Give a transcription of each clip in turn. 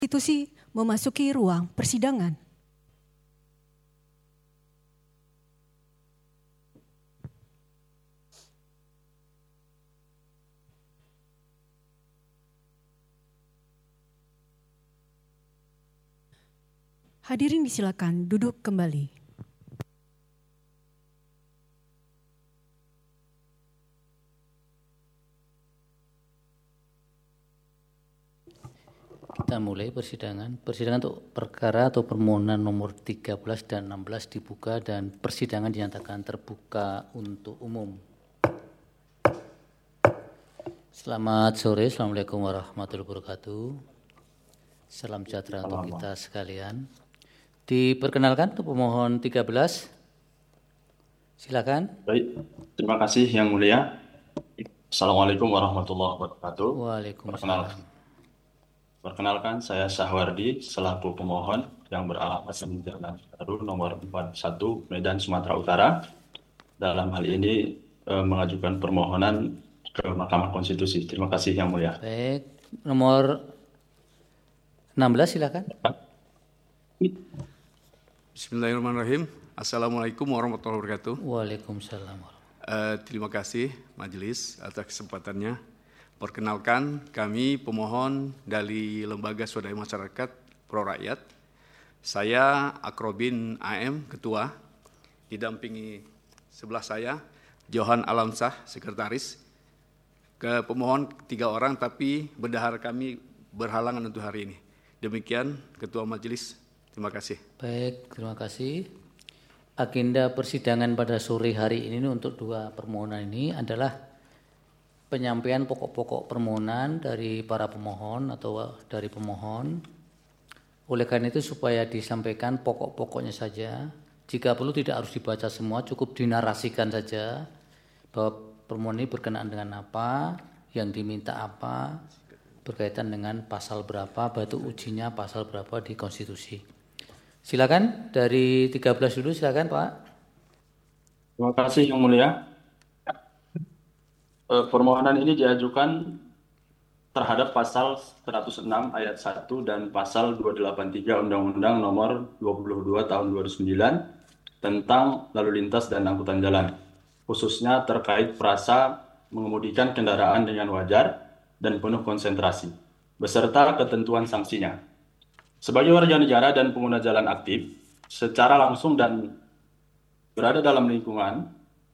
Konstitusi memasuki ruang persidangan. Hadirin disilakan duduk kembali. Kita mulai persidangan. Persidangan untuk perkara atau permohonan nomor 13 dan 16 dibuka dan persidangan dinyatakan terbuka untuk umum. Selamat sore, Assalamualaikum warahmatullahi wabarakatuh. Salam sejahtera untuk kita sekalian. Diperkenalkan untuk pemohon 13. Silakan. Baik, terima kasih Yang Mulia. Assalamualaikum warahmatullahi wabarakatuh. Waalaikumsalam. Perkenalkan, saya Syahwardi selaku pemohon yang beralamat di Jalan Baru nomor 41 Medan, Sumatera Utara. Dalam hal ini mengajukan permohonan ke Mahkamah Konstitusi. Terima kasih Yang Mulia. Baik, nomor 16 silakan. Bismillahirrahmanirrahim. Assalamualaikum warahmatullahi wabarakatuh. Waalaikumsalam. Terima kasih majelis atas kesempatannya. Perkenalkan, kami pemohon dari Lembaga Swadaya Masyarakat Pro Rakyat. Saya Akrobin AM, Ketua. Didampingi sebelah saya Johan Alamsah, Sekretaris. Ke pemohon 3 orang, tapi bendahara kami berhalangan untuk hari ini. Demikian Ketua Majelis. Terima kasih. Baik, terima kasih. Agenda persidangan pada sore hari ini untuk 2 permohonan ini adalah penyampaian pokok-pokok permohonan dari para pemohon atau dari pemohon. Oleh karena itu supaya disampaikan pokok-pokoknya saja. Jika perlu tidak harus dibaca semua, cukup dinarasikan saja bahwa permohonan ini berkenaan dengan apa, yang diminta apa, berkaitan dengan pasal berapa, batu ujinya pasal berapa di konstitusi. Silakan dari 13 dulu, silakan Pak. Terima kasih Yang Mulia. Permohonan ini diajukan terhadap pasal 106 ayat 1 dan pasal 283 Undang-Undang nomor 22 tahun 2009 tentang lalu lintas dan angkutan jalan, khususnya terkait frasa mengemudikan kendaraan dengan wajar dan penuh konsentrasi, beserta ketentuan sanksinya. Sebagai warga negara dan pengguna jalan aktif, secara langsung dan berada dalam lingkungan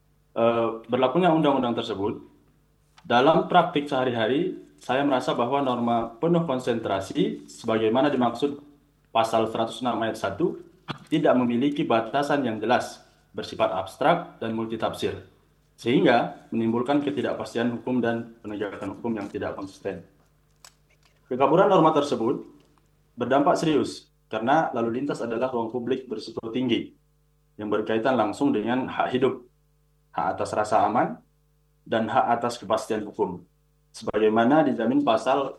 berlakunya undang-undang tersebut, dalam praktik sehari-hari, saya merasa bahwa norma penuh konsentrasi sebagaimana dimaksud pasal 106 ayat 1 tidak memiliki batasan yang jelas, bersifat abstrak dan multitafsir, sehingga menimbulkan ketidakpastian hukum dan penegakan hukum yang tidak konsisten. Kekaburan norma tersebut berdampak serius karena lalu lintas adalah ruang publik berisiko tinggi yang berkaitan langsung dengan hak hidup, hak atas rasa aman, dan hak atas kepastian hukum, sebagaimana dijamin pasal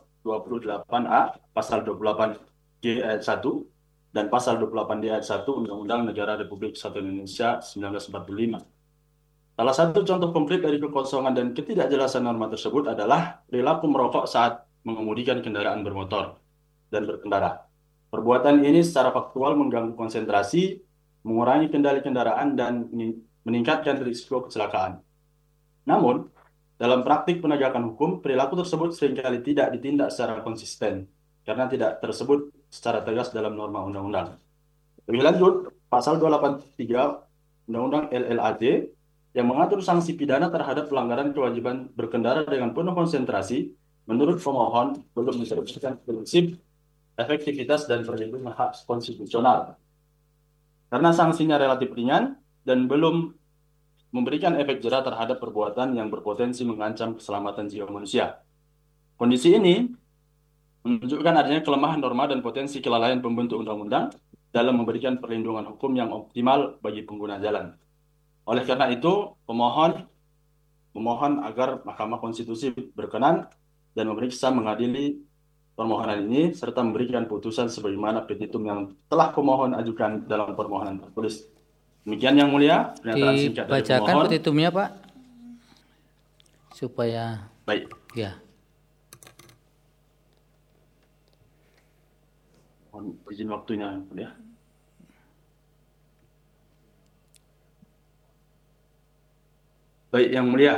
28A, pasal 28G ayat 1, dan pasal 28D ayat 1 Undang-Undang Negara Republik Kesatuan Indonesia 1945. Salah satu contoh konkret dari kekosongan dan ketidakjelasan norma tersebut adalah perilaku merokok saat mengemudikan kendaraan bermotor dan berkendara. Perbuatan ini secara faktual mengganggu konsentrasi, mengurangi kendali kendaraan, dan meningkatkan risiko kecelakaan. Namun, dalam praktik penegakan hukum, perilaku tersebut seringkali tidak ditindak secara konsisten karena tidak tersebut secara tegas dalam norma undang-undang. Lebih lanjut, pasal 283 Undang-Undang LLAD yang mengatur sanksi pidana terhadap pelanggaran kewajiban berkendara dengan penuh konsentrasi, menurut pemohon belum mencerminkan prinsip efektivitas dan perlindungan hak konstitusional. Karena sanksinya relatif ringan dan belum memberikan efek jera terhadap perbuatan yang berpotensi mengancam keselamatan jiwa manusia. Kondisi ini menunjukkan adanya kelemahan norma dan potensi kelalaian pembentuk undang-undang dalam memberikan perlindungan hukum yang optimal bagi pengguna jalan. Oleh karena itu, memohon agar Mahkamah Konstitusi berkenan dan memeriksa mengadili permohonan ini serta memberikan putusan sebagaimana petitum yang telah pemohon ajukan dalam permohonan tertulis. Demikian Yang Mulia, pernyataan singkat dari pemohon. Dibacakan petitumnya Pak, supaya. Baik. Ya. Mohon izin waktunya, Yang Mulia. Baik, Yang Mulia.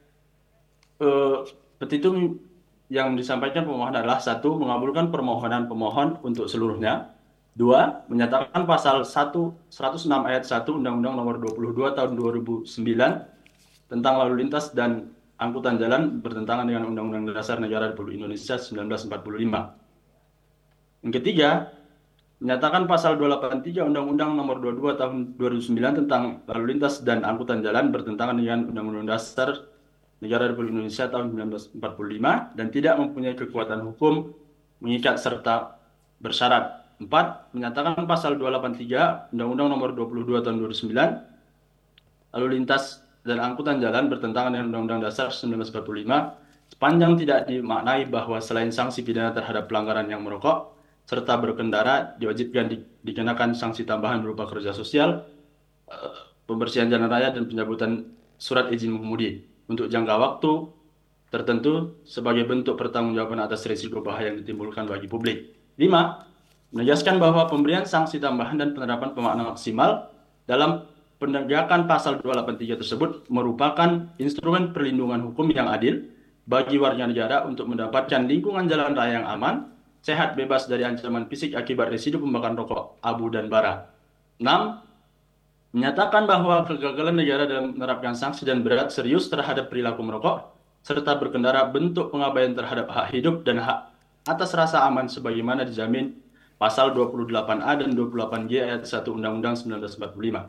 Petitum yang disampaikan pemohon adalah: 1. Mengabulkan permohonan pemohon untuk seluruhnya. 2. Menyatakan pasal 106 ayat 1 Undang-Undang Nomor 22 Tahun 2009 tentang lalu lintas dan angkutan jalan bertentangan dengan Undang-Undang Dasar Negara Republik Indonesia 1945. Yang ketiga, menyatakan pasal 283 Undang-Undang Nomor 22 Tahun 2009 tentang lalu lintas dan angkutan jalan bertentangan dengan Undang-Undang Dasar Negara Republik Indonesia tahun 1945 dan tidak mempunyai kekuatan hukum mengikat serta bersyarat. 4. Menyatakan pasal 283 Undang-Undang Nomor 22 Tahun 2009 lalu lintas dan angkutan jalan bertentangan dengan Undang-Undang Dasar 1945 sepanjang tidak dimaknai bahwa selain sanksi pidana terhadap pelanggaran yang merokok serta berkendara diwajibkan dikenakan sanksi tambahan berupa kerja sosial, pembersihan jalan raya, dan pencabutan surat izin mengemudi untuk jangka waktu tertentu sebagai bentuk pertanggungjawaban atas risiko bahaya yang ditimbulkan bagi publik. 5. Menegaskan bahwa pemberian sanksi tambahan dan penerapan pemakna maksimal dalam penegakan pasal 283 tersebut merupakan instrumen perlindungan hukum yang adil bagi warga negara untuk mendapatkan lingkungan jalan raya yang aman, sehat, bebas dari ancaman fisik akibat residu pembakaran rokok, abu, dan bara. 6. Menyatakan bahwa kegagalan negara dalam menerapkan sanksi dan berat serius terhadap perilaku merokok, serta berkendara bentuk pengabaian terhadap hak hidup dan hak atas rasa aman sebagaimana dijamin pasal 28A dan 28G ayat 1 Undang-Undang 1945.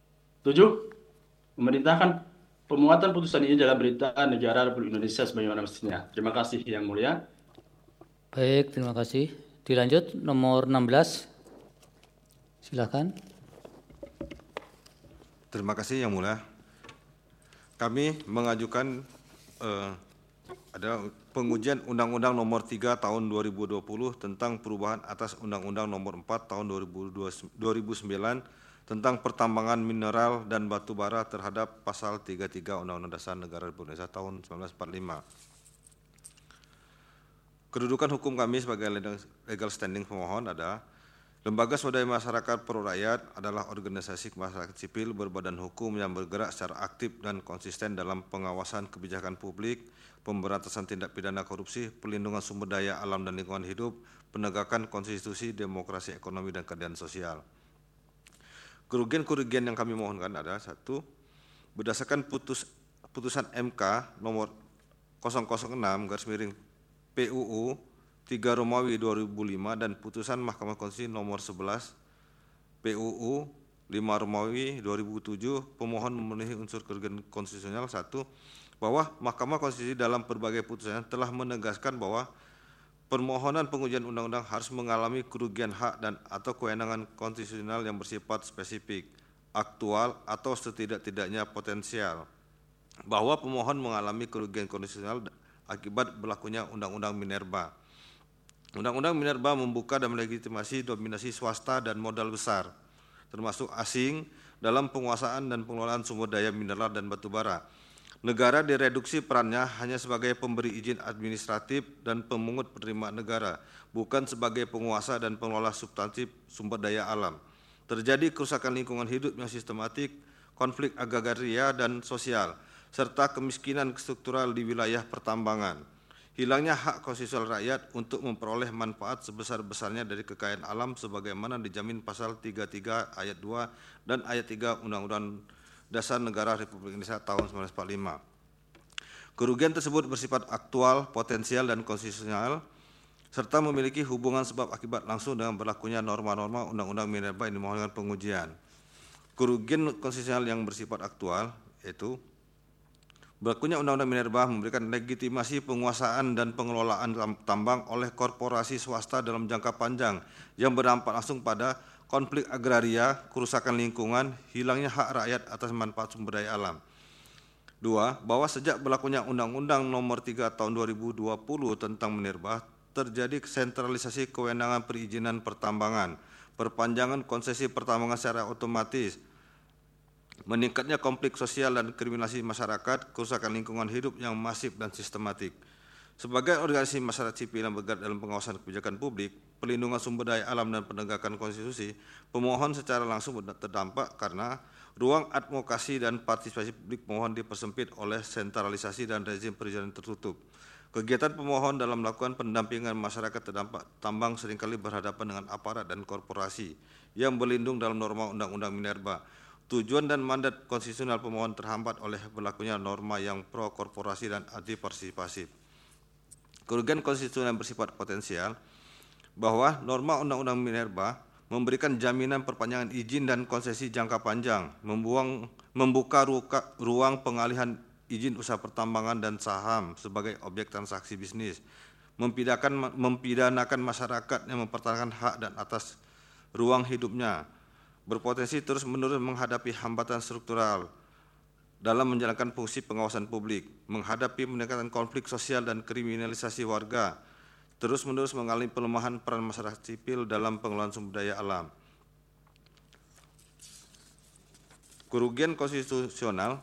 7. Memerintahkan pemuatan putusan ini dalam berita negara Republik Indonesia sebagaimana mestinya. Terima kasih Yang Mulia. Baik, terima kasih. Dilanjut nomor 16. Silakan. Terima kasih Yang Mulia. Kami mengajukan ada pengujian Undang-Undang Nomor 3 Tahun 2020 tentang perubahan atas Undang-Undang Nomor 4 Tahun 2009 tentang pertambangan mineral dan batu bara terhadap Pasal 33 Undang-Undang Dasar Negara Republik Indonesia tahun 1945. Kedudukan hukum kami sebagai legal standing pemohon adalah: Lembaga Swadaya Masyarakat Pro Rakyat adalah organisasi masyarakat sipil berbadan hukum yang bergerak secara aktif dan konsisten dalam pengawasan kebijakan publik, pemberantasan tindak pidana korupsi, perlindungan sumber daya alam dan lingkungan hidup, penegakan konstitusi, demokrasi, ekonomi, dan keadilan sosial. Kerugian-kerugian yang kami mohonkan adalah: 1. Berdasarkan putusan MK nomor 006/PUU 3 Romawi 2005 dan putusan Mahkamah Konstitusi nomor 11 PUU 5 Romawi 2007, pemohon memenuhi unsur kerugian konstitusional. 1. Bahwa Mahkamah Konstitusi dalam berbagai putusannya telah menegaskan bahwa permohonan pengujian undang-undang harus mengalami kerugian hak dan atau kewenangan konstitusional yang bersifat spesifik, aktual, atau setidak-tidaknya potensial. Bahwa pemohon mengalami kerugian konstitusional akibat berlakunya Undang-Undang Minerba. Undang-Undang Minerba membuka dan melegitimasi dominasi swasta dan modal besar, termasuk asing, dalam penguasaan dan pengelolaan sumber daya mineral dan batu bara. Negara direduksi perannya hanya sebagai pemberi izin administratif dan pemungut penerimaan negara, bukan sebagai penguasa dan pengelola substantif sumber daya alam. Terjadi kerusakan lingkungan hidup yang sistematik, konflik agraria dan sosial, serta kemiskinan struktural di wilayah pertambangan. Hilangnya hak konstitusional rakyat untuk memperoleh manfaat sebesar-besarnya dari kekayaan alam sebagaimana dijamin pasal 33 ayat 2 dan ayat 3 Undang-Undang Dasar Negara Republik Indonesia tahun 1945. Kerugian tersebut bersifat aktual, potensial, dan konstitusional, serta memiliki hubungan sebab akibat langsung dengan berlakunya norma-norma Undang-Undang Minerba yang dimohonkan pengujian. Kerugian konstitusional yang bersifat aktual yaitu: berlakunya Undang-Undang Minerba memberikan legitimasi penguasaan dan pengelolaan tambang oleh korporasi swasta dalam jangka panjang yang berdampak langsung pada konflik agraria, kerusakan lingkungan, hilangnya hak rakyat atas manfaat sumber daya alam. 2. Bahwa sejak berlakunya Undang-Undang Nomor 3 Tahun 2020 tentang Minerba, terjadi sentralisasi kewenangan perizinan pertambangan, perpanjangan konsesi pertambangan secara otomatis, meningkatnya konflik sosial dan kriminalisasi masyarakat, kerusakan lingkungan hidup yang masif dan sistematik. Sebagai organisasi masyarakat sipil yang bergerak dalam pengawasan kebijakan publik, perlindungan sumber daya alam dan penegakan konstitusi, pemohon secara langsung terdampak karena ruang advokasi dan partisipasi publik pemohon dipersempit oleh sentralisasi dan rezim perizinan tertutup. Kegiatan pemohon dalam melakukan pendampingan masyarakat terdampak tambang seringkali berhadapan dengan aparat dan korporasi yang berlindung dalam norma Undang-Undang Minerba. Tujuan dan mandat konstitusional pemohon terhambat oleh berlakunya norma yang pro korporasi dan anti partisipasi. Kerugian konstitusional yang bersifat potensial bahwa norma Undang-Undang Minerba memberikan jaminan perpanjangan izin dan konsesi jangka panjang, membuka ruang pengalihan izin usaha pertambangan dan saham sebagai objek transaksi bisnis, mempidanakan masyarakat yang mempertahankan hak dan atas ruang hidupnya, berpotensi terus-menerus menghadapi hambatan struktural dalam menjalankan fungsi pengawasan publik, menghadapi peningkatan konflik sosial dan kriminalisasi warga, terus-menerus mengalami pelemahan peran masyarakat sipil dalam pengelolaan sumber daya alam. Kerugian konstitusional,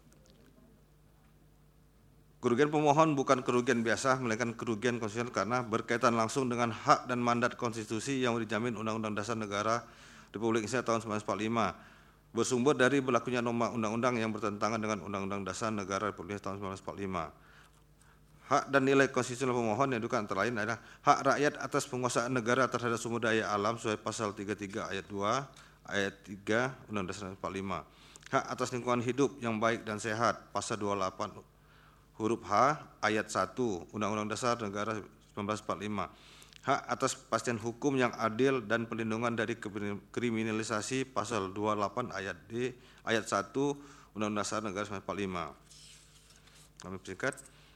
kerugian pemohon bukan kerugian biasa, melainkan kerugian konstitusional karena berkaitan langsung dengan hak dan mandat konstitusi yang dijamin Undang-Undang Dasar Negara Republik Indonesia tahun 1945, bersumber dari berlakunya norma undang-undang yang bertentangan dengan Undang-Undang Dasar Negara Republik Indonesia tahun 1945. Hak dan nilai konstitusional pemohon yang juga antara lain adalah hak rakyat atas penguasaan negara terhadap sumber daya alam sesuai pasal 33 ayat 2, ayat 3 Undang-Undang Dasar 1945. Hak atas lingkungan hidup yang baik dan sehat pasal 28 huruf H ayat 1 Undang-Undang Dasar Negara 1945. Hak atas kepastian hukum yang adil dan perlindungan dari kriminalisasi pasal 28 ayat D ayat 1 Undang-Undang Dasar Negara 1945. Kami persingkat.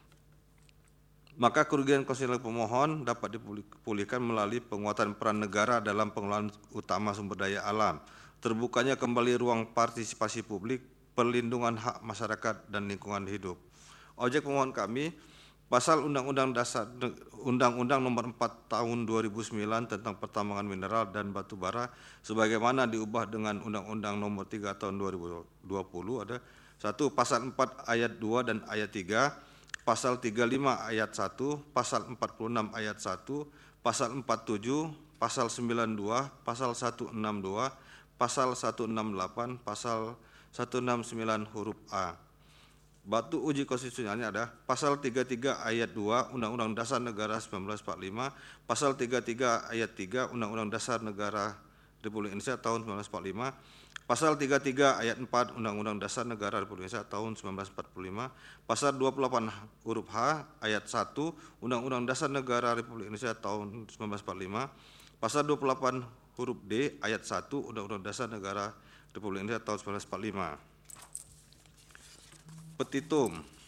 Maka kerugian konstitusional pemohon dapat dipulihkan melalui penguatan peran negara dalam pengelolaan utama sumber daya alam, terbukanya kembali ruang partisipasi publik, perlindungan hak masyarakat dan lingkungan hidup. Objek pemohon kami pasal Undang-Undang Dasar Undang-Undang Nomor 4 Tahun 2009 tentang pertambangan mineral dan batu bara sebagaimana diubah dengan Undang-Undang Nomor 3 Tahun 2020 ada 1. Pasal 4 ayat 2 dan ayat 3, pasal 35 ayat 1, pasal 46 ayat 1, pasal 47, pasal 92, pasal 162, pasal 168, pasal 169 huruf A. Batu uji konstitusionalnya ada pasal 33 ayat 2 Undang-Undang Dasar Negara 1945, pasal 33 ayat 3 Undang-Undang Dasar Negara Republik Indonesia tahun 1945, pasal 33 ayat 4 Undang-Undang Dasar Negara Republik Indonesia tahun 1945, pasal 28 huruf H ayat 1 Undang-Undang Dasar Negara Republik Indonesia tahun 1945, pasal 28 huruf D ayat 1 Undang-Undang Dasar Negara Republik Indonesia tahun 1945. Petitum.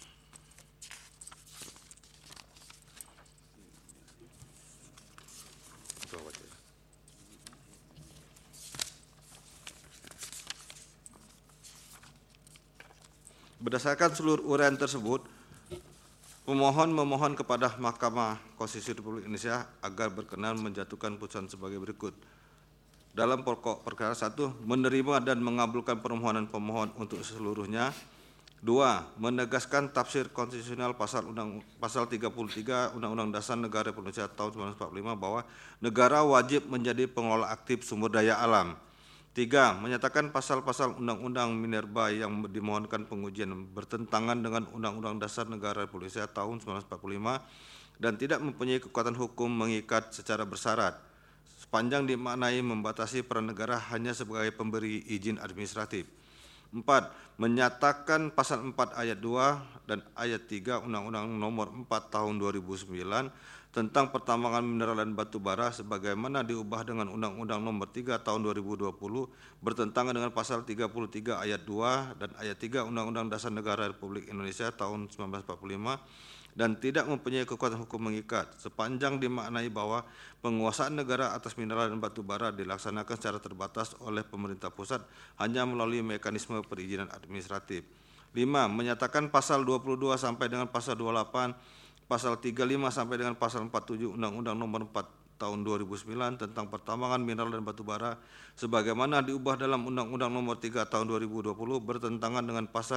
Berdasarkan seluruh uraian tersebut, pemohon memohon kepada Mahkamah Konstitusi Republik Indonesia agar berkenan menjatuhkan putusan sebagai berikut. Dalam pokok perkara 1, menerima dan mengabulkan permohonan pemohon untuk seluruhnya. 2. Menegaskan tafsir konstitusional pasal 33 Undang-Undang Dasar Negara Republik Indonesia tahun 1945 bahwa negara wajib menjadi pengelola aktif sumber daya alam. 3. Menyatakan pasal-pasal Undang-Undang Minerba yang dimohonkan pengujian bertentangan dengan Undang-Undang Dasar Negara Republik Indonesia tahun 1945 dan tidak mempunyai kekuatan hukum mengikat secara bersyarat, sepanjang dimaknai membatasi peran negara hanya sebagai pemberi izin administratif. 4. Menyatakan pasal 4 ayat 2 dan ayat 3 Undang-Undang Nomor 4 Tahun 2009 tentang pertambangan mineral dan batu bara sebagaimana diubah dengan Undang-Undang Nomor 3 Tahun 2020 bertentangan dengan pasal 33 ayat 2 dan ayat 3 Undang-Undang Dasar Negara Republik Indonesia tahun 1945 dan tidak mempunyai kekuatan hukum mengikat sepanjang dimaknai bahwa penguasaan negara atas mineral dan batu bara dilaksanakan secara terbatas oleh pemerintah pusat hanya melalui mekanisme perizinan administratif. 5. Menyatakan pasal 22 sampai dengan pasal 28, pasal 35 sampai dengan pasal 47 Undang-Undang Nomor 4 Tahun 2009 tentang pertambangan mineral dan batu bara sebagaimana diubah dalam Undang-Undang Nomor 3 Tahun 2020 bertentangan dengan pasal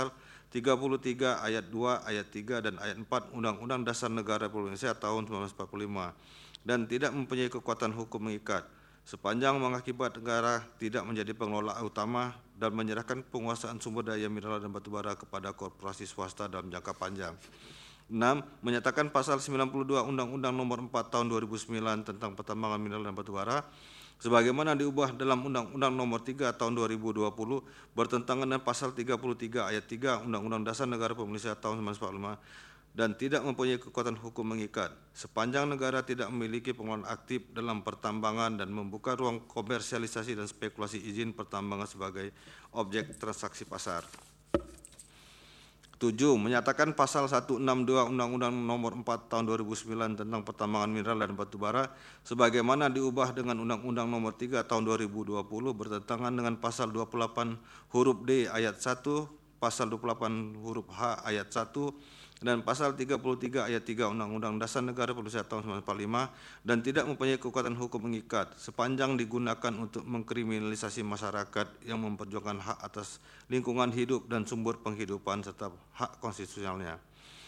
33 ayat 2, ayat 3, dan ayat 4 Undang-Undang Dasar Negara Republik Indonesia tahun 1945 dan tidak mempunyai kekuatan hukum mengikat sepanjang mengakibat negara tidak menjadi pengelola utama dan menyerahkan penguasaan sumber daya mineral dan batubara kepada korporasi swasta dalam jangka panjang. 6. Menyatakan pasal 92 Undang-Undang Nomor 4 Tahun 2009 tentang pertambangan mineral dan batubara sebagaimana diubah dalam Undang-Undang Nomor 3 Tahun 2020 bertentangan dengan pasal 33 ayat 3 Undang-Undang Dasar Negara Republik Indonesia tahun 1945 dan tidak mempunyai kekuatan hukum mengikat sepanjang negara tidak memiliki pengelolaan aktif dalam pertambangan dan membuka ruang komersialisasi dan spekulasi izin pertambangan sebagai objek transaksi pasar. 7. Menyatakan pasal 162 Undang-Undang Nomor 4 Tahun 2009 tentang pertambangan mineral dan batubara sebagaimana diubah dengan Undang-Undang Nomor 3 Tahun 2020 bertentangan dengan pasal 28 huruf D ayat 1, pasal 28 huruf H ayat 1 dan pasal 33 ayat 3 Undang-Undang Dasar Negara Republik Indonesia tahun 1945 dan tidak mempunyai kekuatan hukum mengikat sepanjang digunakan untuk mengkriminalisasi masyarakat yang memperjuangkan hak atas lingkungan hidup dan sumber penghidupan serta hak konstitusionalnya.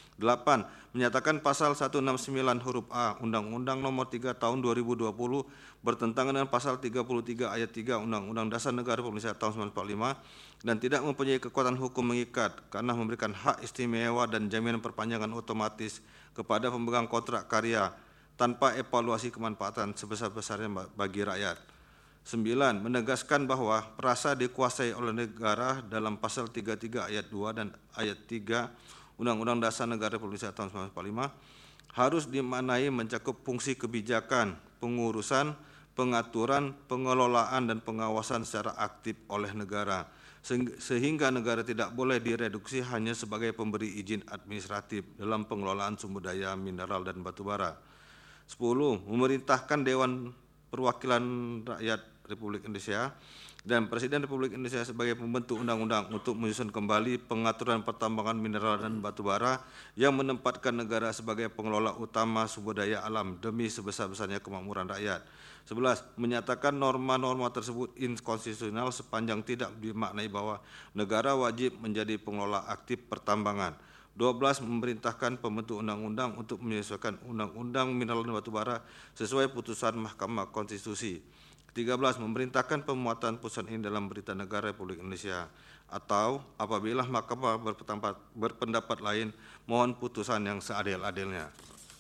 8. Menyatakan pasal 169 huruf A Undang-Undang Nomor 3 Tahun 2020 bertentangan dengan pasal 33 ayat 3 Undang-Undang Dasar Negara Republik Indonesia tahun 1945 dan tidak mempunyai kekuatan hukum mengikat karena memberikan hak istimewa dan jaminan perpanjangan otomatis kepada pemegang kontrak karya tanpa evaluasi kemanfaatan sebesar-besarnya bagi rakyat. 9. Menegaskan bahwa perasa dikuasai oleh negara dalam pasal 33 ayat 2 dan ayat 3 Undang-Undang Dasar Negara Republik Indonesia tahun 1945 harus dimaknai mencakup fungsi kebijakan, pengurusan, pengaturan, pengelolaan, dan pengawasan secara aktif oleh negara, sehingga negara tidak boleh direduksi hanya sebagai pemberi izin administratif dalam pengelolaan sumber daya mineral dan batubara. 10. Memerintahkan Dewan Perwakilan Rakyat Republik Indonesia dan Presiden Republik Indonesia sebagai pembentuk undang-undang untuk menyusun kembali pengaturan pertambangan mineral dan batubara yang menempatkan negara sebagai pengelola utama sumber daya alam demi sebesar-besarnya kemakmuran rakyat. 11. Menyatakan norma-norma tersebut inkonstitusional sepanjang tidak dimaknai bahwa negara wajib menjadi pengelola aktif pertambangan. 12. Memerintahkan pembentuk undang-undang untuk menyesuaikan undang-undang mineral dan batubara sesuai putusan Mahkamah Konstitusi. 13. Memerintahkan pemuatan putusan ini dalam Berita Negara Republik Indonesia atau apabila Mahkamah berpendapat lain mohon putusan yang seadil-adilnya.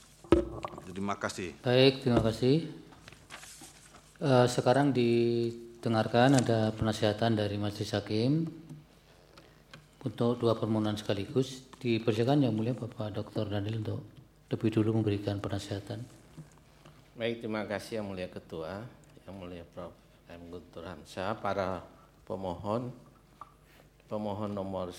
Terima kasih. Baik, terima kasih. Sekarang didengarkan ada penasihatan dari Majelis Hakim untuk dua permohonan sekaligus. Dipersilakan Yang Mulia Bapak Dr. Daniel untuk lebih dulu memberikan penasihatan. Baik, terima kasih Yang Mulia Ketua, Yang Mulia Prof. M. Guntur Hamzah, para pemohon nomor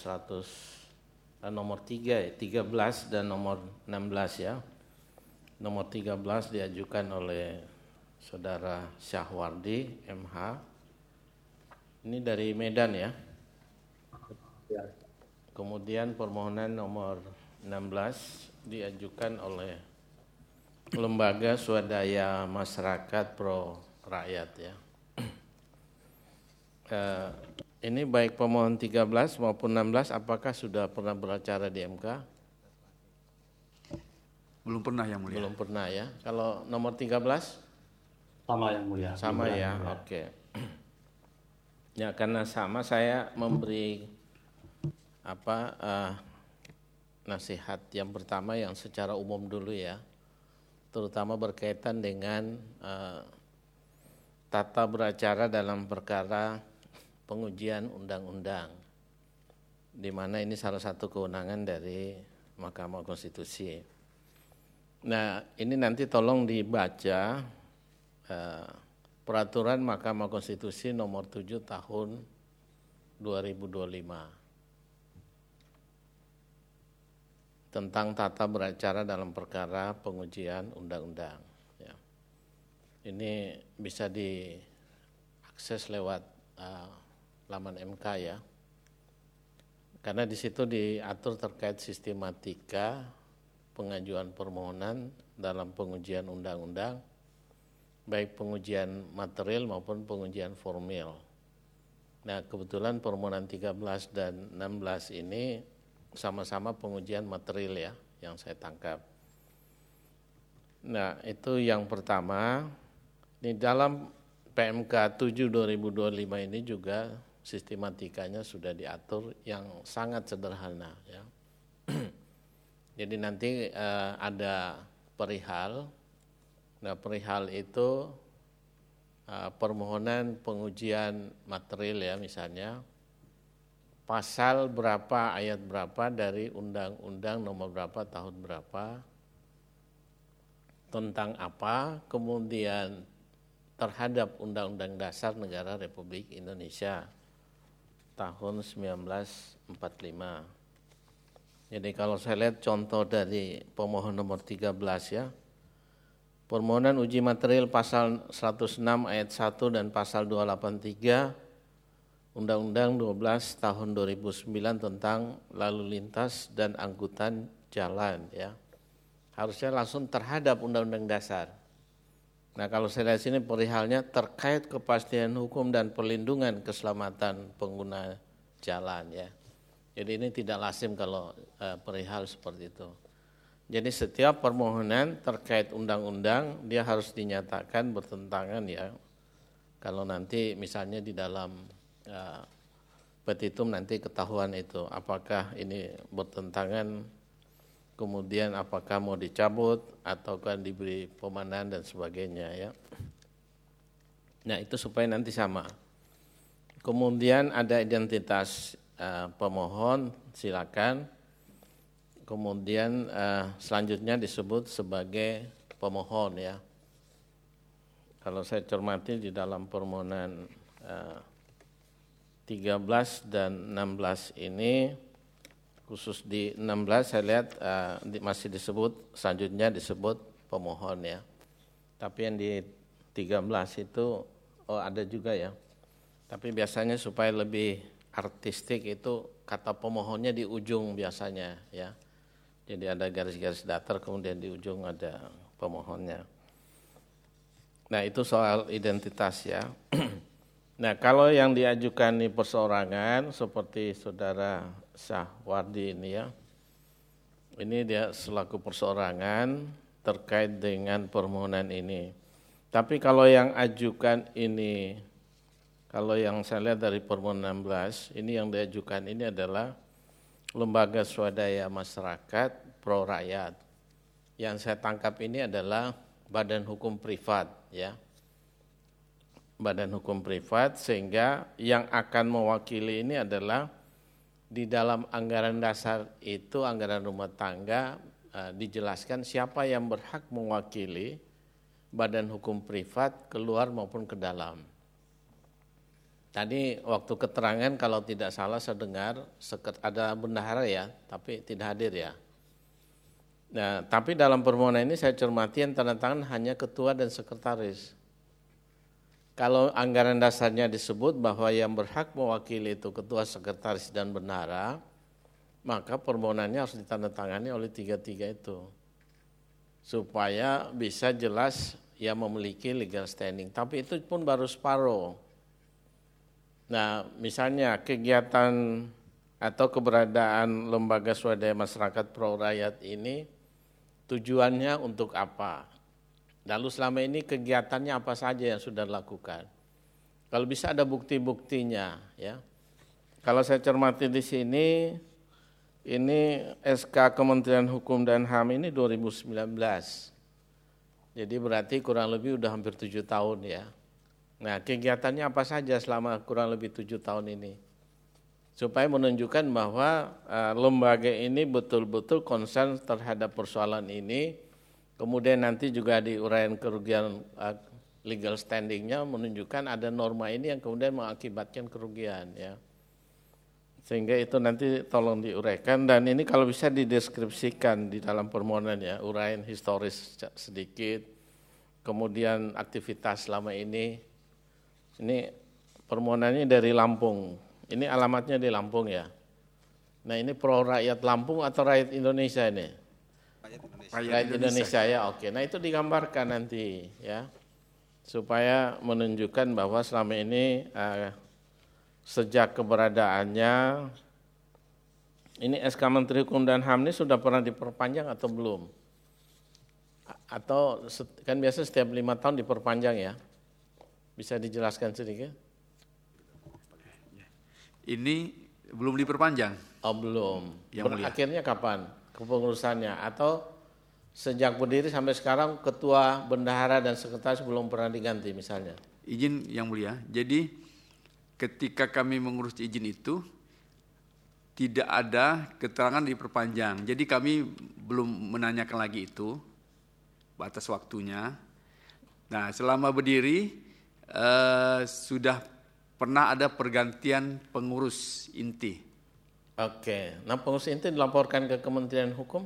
13 dan nomor 16 ya. Nomor 13 diajukan oleh Saudara Syahwardi MH. Ini dari Medan ya. Kemudian permohonan nomor 16 diajukan oleh Lembaga Swadaya Masyarakat Pro Rakyat ya. Ini baik pemohon 13 maupun 16 apakah sudah pernah beracara di MK? Belum pernah Yang Mulia. Belum pernah ya. Kalau nomor 13? Sama Yang Mulia. Sama ya, oke. Ya karena sama saya memberi nasihat yang pertama yang secara umum dulu ya. Terutama berkaitan dengan tata beracara dalam perkara pengujian undang-undang, di mana ini salah satu kewenangan dari Mahkamah Konstitusi. Nah, ini nanti tolong dibaca peraturan Mahkamah Konstitusi nomor 7 tahun 2025 tentang tata beracara dalam perkara pengujian undang-undang. Ya. Ini bisa diakses lewat laman MK ya, karena di situ diatur terkait sistematika pengajuan permohonan dalam pengujian undang-undang, baik pengujian material maupun pengujian formil. Nah kebetulan permohonan 13 dan 16 ini sama-sama pengujian material ya yang saya tangkap. Nah, itu yang pertama. Di dalam PMK 7 2025 ini juga sistematikanya sudah diatur yang sangat sederhana ya. Jadi nanti ada perihal. Nah, perihal itu permohonan pengujian material ya, misalnya pasal berapa, ayat berapa dari undang-undang nomor berapa, tahun berapa, tentang apa, kemudian terhadap Undang-Undang Dasar Negara Republik Indonesia tahun 1945. Jadi kalau saya lihat contoh dari pemohon nomor 13 ya, permohonan uji material pasal 106 ayat 1 dan pasal 283 Undang-Undang 12 tahun 2009 tentang lalu lintas dan angkutan jalan ya. Harusnya langsung terhadap Undang-Undang Dasar. Nah, kalau saya lihat sini perihalnya terkait kepastian hukum dan perlindungan keselamatan pengguna jalan ya. Jadi ini tidak lazim kalau perihal seperti itu. Jadi setiap permohonan terkait undang-undang dia harus dinyatakan bertentangan ya. Kalau nanti misalnya di dalam petitum nanti ketahuan itu apakah ini bertentangan, kemudian apakah mau dicabut ataukah diberi pemanaan dan sebagainya ya. Nah, itu supaya nanti sama. Kemudian ada identitas pemohon, silakan. Kemudian selanjutnya disebut sebagai pemohon ya. Kalau saya cermati di dalam permohonan 13 dan 16 ini, khusus di 16 saya lihat masih disebut, selanjutnya disebut pemohon ya. Tapi yang di 13 itu ada juga ya. Tapi biasanya supaya lebih artistik itu kata pemohonnya di ujung biasanya ya. Jadi ada garis-garis datar kemudian di ujung ada pemohonnya. Nah, itu soal identitas ya. Nah, kalau yang diajukan di perseorangan seperti saudara Syahwardi ini ya, ini dia selaku perseorangan terkait dengan permohonan ini. Tapi kalau yang ajukan ini, kalau yang saya lihat dari permohonan 16, ini yang diajukan ini adalah lembaga swadaya masyarakat pro rakyat. Yang saya tangkap ini adalah badan hukum privat ya. Badan hukum privat, sehingga yang akan mewakili ini adalah di dalam anggaran dasar itu, anggaran rumah tangga dijelaskan siapa yang berhak mewakili badan hukum privat keluar maupun ke dalam. Tadi waktu keterangan kalau tidak salah saya dengar ada bendahara ya, tapi tidak hadir ya. Nah, tapi dalam permohonan ini saya cermati yang tanda tangan hanya ketua dan sekretaris. Kalau anggaran dasarnya disebut bahwa yang berhak mewakili itu ketua, sekretaris, dan bendahara, maka permohonannya harus ditandatangani oleh tiga-tiga itu. Supaya bisa jelas yang memiliki legal standing. Tapi itu pun baru separuh. Nah, misalnya kegiatan atau keberadaan lembaga swadaya masyarakat pro rakyat ini tujuannya untuk apa? Lalu selama ini kegiatannya apa saja yang sudah dilakukan? Kalau bisa ada bukti-buktinya ya. Kalau saya cermati di sini, ini SK Kementerian Hukum dan HAM ini 2019. Jadi berarti kurang lebih udah hampir 7 tahun ya. Nah, kegiatannya apa saja selama kurang lebih 7 tahun ini? Supaya menunjukkan bahwa lembaga ini betul-betul concern terhadap persoalan ini. Kemudian nanti juga di uraian kerugian legal standingnya menunjukkan ada norma ini yang kemudian mengakibatkan kerugian ya. Sehingga itu nanti tolong diuraikan, dan ini kalau bisa dideskripsikan di dalam permohonan ya, uraian historis sedikit, kemudian aktivitas selama ini. Ini permohonannya dari Lampung, ini alamatnya di Lampung ya. Nah, ini pro rakyat Lampung atau rakyat Indonesia ini? Rakyat Indonesia ya, oke. Nah, itu digambarkan nanti ya, supaya menunjukkan bahwa selama ini sejak keberadaannya Ini SK Menteri Hukum dan HAM ini sudah pernah diperpanjang atau belum? Atau kan biasa setiap 5 tahun diperpanjang ya? Bisa dijelaskan sedikit? Ini belum diperpanjang. Oh belum. Yang mulia. Akhirnya kapan kepengurusannya? Atau sejak berdiri sampai sekarang ketua, bendahara dan sekretaris belum pernah diganti misalnya? Izin yang mulia. Jadi ketika kami mengurus izin itu tidak ada keterangan diperpanjang. Jadi kami belum menanyakan lagi itu batas waktunya. Nah, selama berdiri sudah pernah ada pergantian pengurus inti. Oke. Nah, pengurus inti dilaporkan ke Kementerian Hukum?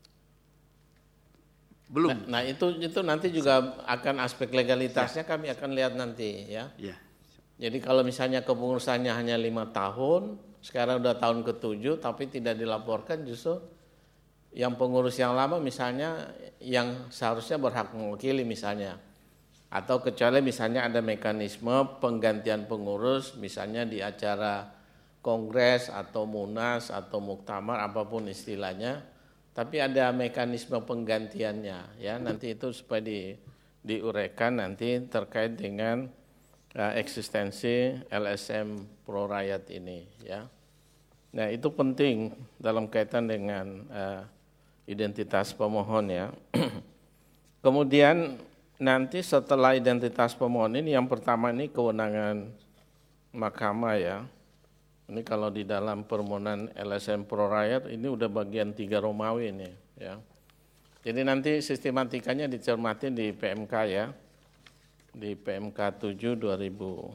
Belum. Nah, itu nanti juga akan aspek legalitasnya kami akan lihat nanti ya. Ya. Jadi kalau misalnya kepengurusannya hanya 5 tahun, sekarang udah tahun ke-7 tapi tidak dilaporkan, justru yang pengurus yang lama misalnya yang seharusnya berhak mewakili misalnya. Atau kecuali misalnya ada mekanisme penggantian pengurus misalnya di acara kongres atau munas atau muktamar apapun istilahnya, tapi ada mekanisme penggantiannya ya. Nanti itu supaya diuraikan nanti terkait dengan eksistensi LSM Pro Rakyat ini ya. Nah, itu penting dalam kaitan dengan identitas pemohon ya. Kemudian nanti setelah identitas pemohon ini yang pertama ini kewenangan mahkamah ya. Ini kalau di dalam permohonan LSM Pro Rakyat ini udah bagian 3 Romawi ini ya. Jadi nanti sistematikanya dicermati di PMK ya. Di PMK 7 2025.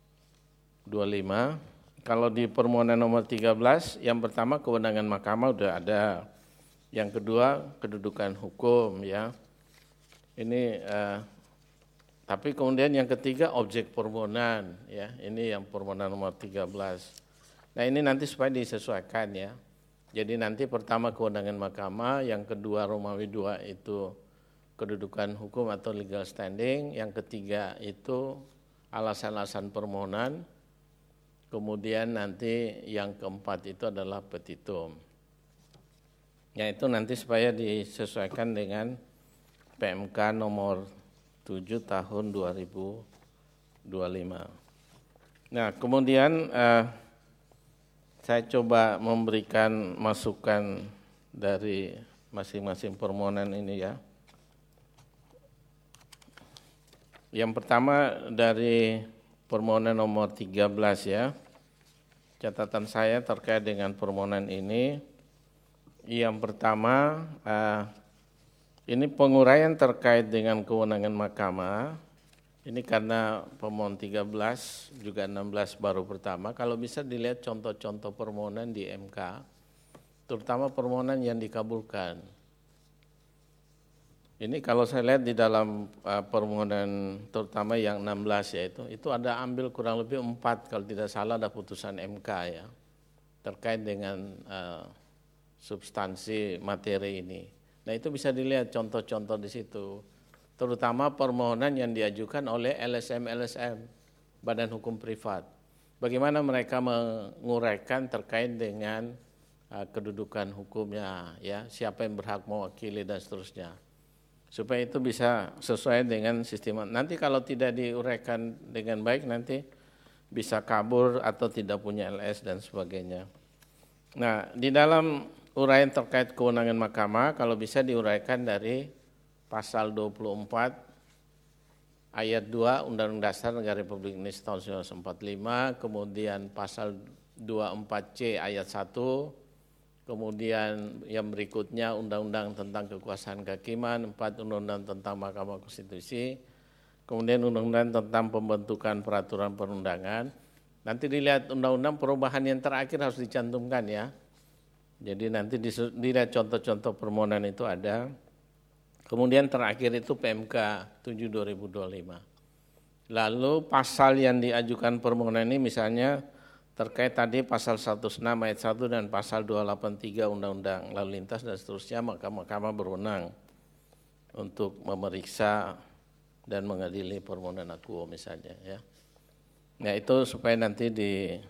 Kalau di permohonan nomor 13, yang pertama kewenangan mahkamah udah ada. Yang kedua kedudukan hukum ya. Ini tapi kemudian yang ketiga objek permohonan ya. Ini yang permohonan nomor 13. Nah, ini nanti supaya disesuaikan ya. Jadi nanti pertama kewenangan mahkamah, yang kedua Romawi 2 itu kedudukan hukum atau legal standing, yang ketiga itu alasan-alasan permohonan, kemudian nanti yang keempat itu adalah petitum. Ya, itu nanti supaya disesuaikan dengan PMK nomor 7 tahun 2025. Nah, kemudian saya coba memberikan masukan dari masing-masing permohonan ini ya. Yang pertama dari permohonan nomor 13 ya. Catatan saya terkait dengan permohonan ini. Yang pertama, ini penguraian terkait dengan kewenangan mahkamah. Ini karena pemohon 13 juga 16 baru pertama. Kalau bisa dilihat contoh-contoh permohonan di MK, terutama permohonan yang dikabulkan. Ini kalau saya lihat di dalam permohonan terutama yang 16 ya itu ada ambil kurang lebih 4 kalau tidak salah ada putusan MK ya terkait dengan substansi materi ini. Nah, itu bisa dilihat contoh-contoh di situ. Terutama permohonan yang diajukan oleh LSM Badan Hukum Privat. Bagaimana mereka menguraikan terkait dengan kedudukan hukumnya ya, siapa yang berhak mewakili dan seterusnya. Supaya itu bisa sesuai dengan sistem. Nanti kalau tidak diuraikan dengan baik nanti bisa kabur atau tidak punya LS dan sebagainya. Nah, di dalam uraian terkait kewenangan mahkamah kalau bisa diuraikan dari pasal 24 ayat 2 Undang-Undang Dasar Negara Republik Indonesia tahun 1945, kemudian pasal 24C ayat 1, kemudian yang berikutnya Undang-Undang tentang Kekuasaan Kehakiman, 4 Undang-Undang tentang Mahkamah Konstitusi, kemudian Undang-Undang tentang Pembentukan Peraturan Perundangan. Nanti dilihat undang-undang perubahan yang terakhir harus dicantumkan ya. Jadi nanti dilihat contoh-contoh permohonan itu ada. Kemudian terakhir itu PMK 7 2025. Lalu pasal yang diajukan permohonan ini misalnya terkait tadi pasal 106 ayat 1 dan pasal 283 Undang-Undang Lalu Lintas dan seterusnya, maka mahkamah berwenang untuk memeriksa dan mengadili permohonan akuo misalnya ya. Nah, itu supaya nanti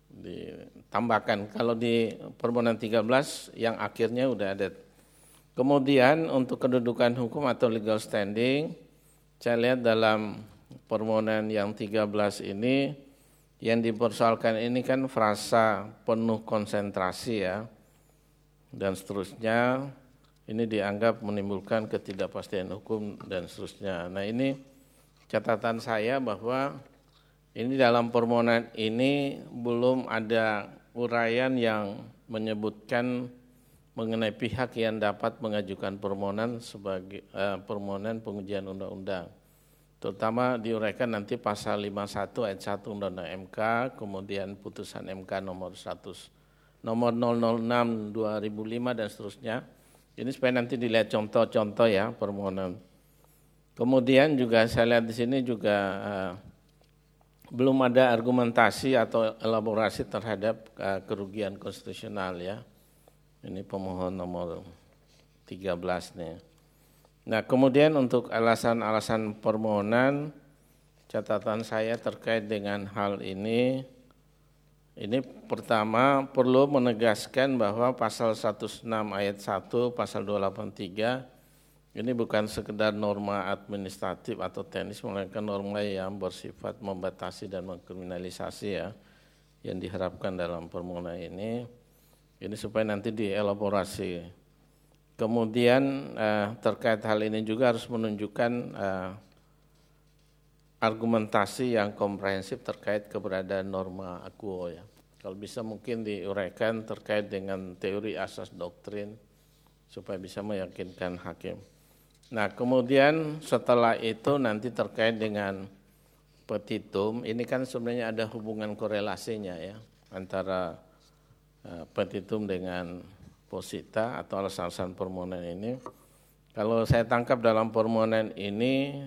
ditambahkan. Kalau di permohonan 13 yang akhirnya udah ada. Kemudian untuk kedudukan hukum atau legal standing, saya lihat dalam permohonan yang 13 ini yang dipersoalkan ini kan frasa penuh konsentrasi ya, dan seterusnya. Ini dianggap menimbulkan ketidakpastian hukum dan seterusnya. Nah ini catatan saya bahwa ini dalam permohonan ini belum ada uraian yang menyebutkan mengenai pihak yang dapat mengajukan permohonan sebagai permohonan pengujian undang-undang. Terutama diuraikan nanti pasal 51 ayat 1 Undang-Undang MK, kemudian putusan MK nomor 006 2005 dan seterusnya. Ini supaya nanti dilihat contoh-contoh ya permohonan. Kemudian juga saya lihat di sini juga belum ada argumentasi atau elaborasi terhadap kerugian konstitusional ya. Ini pemohon nomor 13 nih. Nah kemudian untuk alasan-alasan permohonan, catatan saya terkait dengan hal ini pertama perlu menegaskan bahwa pasal 106 ayat 1, pasal 283 ini bukan sekedar norma administratif atau teknis, melainkan norma yang bersifat membatasi dan mengkriminalisasi ya, yang diharapkan dalam permohonan ini supaya nanti dielaborasi. Kemudian terkait hal ini juga harus menunjukkan argumentasi yang komprehensif terkait keberadaan norma akuo ya. Kalau bisa mungkin diuraikan terkait dengan teori asas doktrin supaya bisa meyakinkan hakim. Nah kemudian setelah itu nanti terkait dengan petitum, ini kan sebenarnya ada hubungan korelasinya ya antara petitum dengan posita atau alasan permohonan ini. Kalau saya tangkap dalam permohonan ini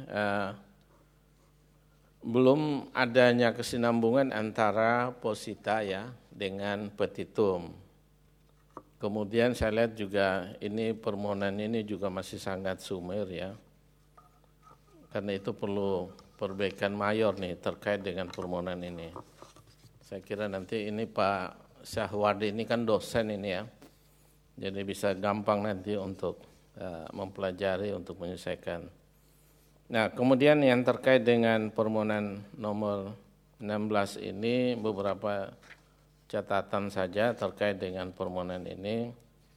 belum adanya kesinambungan antara posita ya dengan petitum. Kemudian saya lihat juga ini permohonan ini juga masih sangat sumir ya. Karena itu perlu perbaikan mayor nih terkait dengan permohonan ini. Saya kira nanti ini Pak Syahwardi ini kan dosen ini ya. Jadi bisa gampang nanti untuk mempelajari untuk menyelesaikan. Nah, kemudian yang terkait dengan permohonan nomor 16 ini beberapa catatan saja terkait dengan permohonan ini.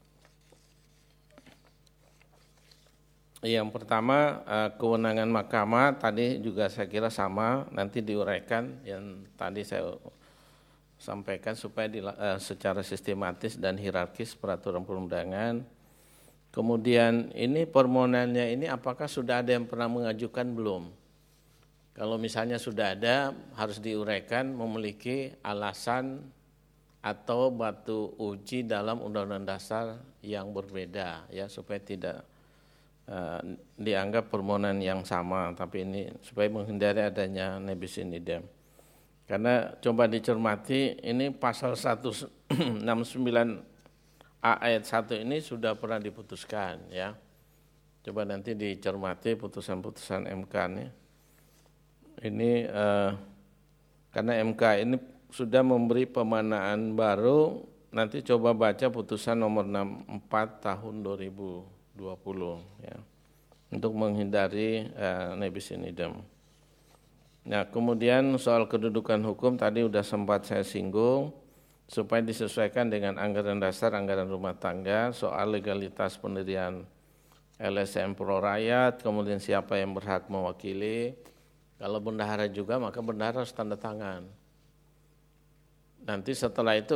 Yang pertama, kewenangan mahkamah tadi juga saya kira sama, nanti diuraikan yang tadi saya sampaikan supaya secara sistematis dan hierarkis peraturan perundangan. Kemudian ini permohonannya ini apakah sudah ada yang pernah mengajukan belum? Kalau misalnya sudah ada harus diuraikan memiliki alasan atau batu uji dalam Undang-Undang Dasar yang berbeda ya supaya tidak dianggap permohonan yang sama, tapi ini supaya menghindari adanya nebis in idem. Karena coba dicermati ini pasal 169 ayat 1 ini sudah pernah diputuskan ya. Coba nanti dicermati putusan-putusan MK nih. Ini karena MK ini sudah memberi pemanaan baru, nanti coba baca putusan nomor 64 tahun 2020 ya. Untuk menghindari nebis in idem. Nah, kemudian soal kedudukan hukum tadi udah sempat saya singgung. Supaya disesuaikan dengan anggaran dasar, anggaran rumah tangga, soal legalitas pendirian LSM Pro Rakyat, kemudian siapa yang berhak mewakili. Kalau bendahara juga, maka bendahara harus tanda tangan. Nanti setelah itu,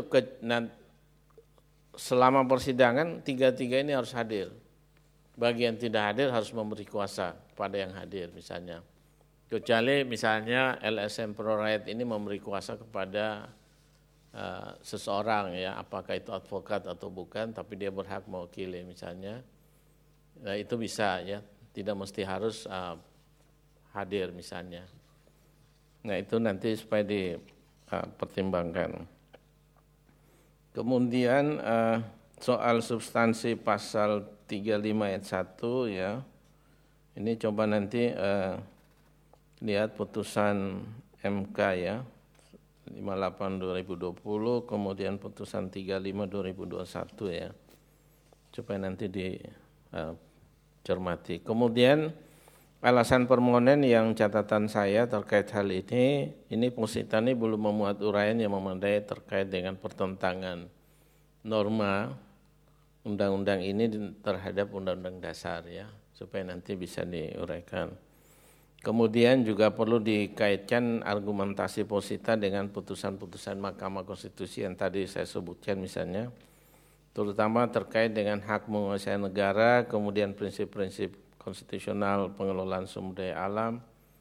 selama persidangan, tiga-tiga ini harus hadir. Bagi yang tidak hadir harus memberi kuasa pada yang hadir misalnya. Kecuali misalnya LSM Pro Rakyat ini memberi kuasa kepada seseorang ya, apakah itu advokat atau bukan, tapi dia berhak mewakili misalnya, nah, itu bisa ya, tidak mesti harus hadir misalnya. Nah itu nanti supaya dipertimbangkan. Kemudian soal substansi pasal 35 ayat 1 ya, ini coba nanti lihat putusan MK ya. 58/2020, kemudian putusan 35/2021 ya, supaya nanti dicermati. Kemudian alasan permohonan yang catatan saya terkait hal ini Positani belum memuat uraian yang memadai terkait dengan pertentangan norma undang-undang ini terhadap undang-undang dasar ya, supaya nanti bisa diuraikan. Kemudian juga perlu dikaitkan argumentasi Posita dengan putusan-putusan Mahkamah Konstitusi yang tadi saya sebutkan misalnya, terutama terkait dengan hak menguasai negara, kemudian prinsip-prinsip konstitusional pengelolaan sumber daya alam,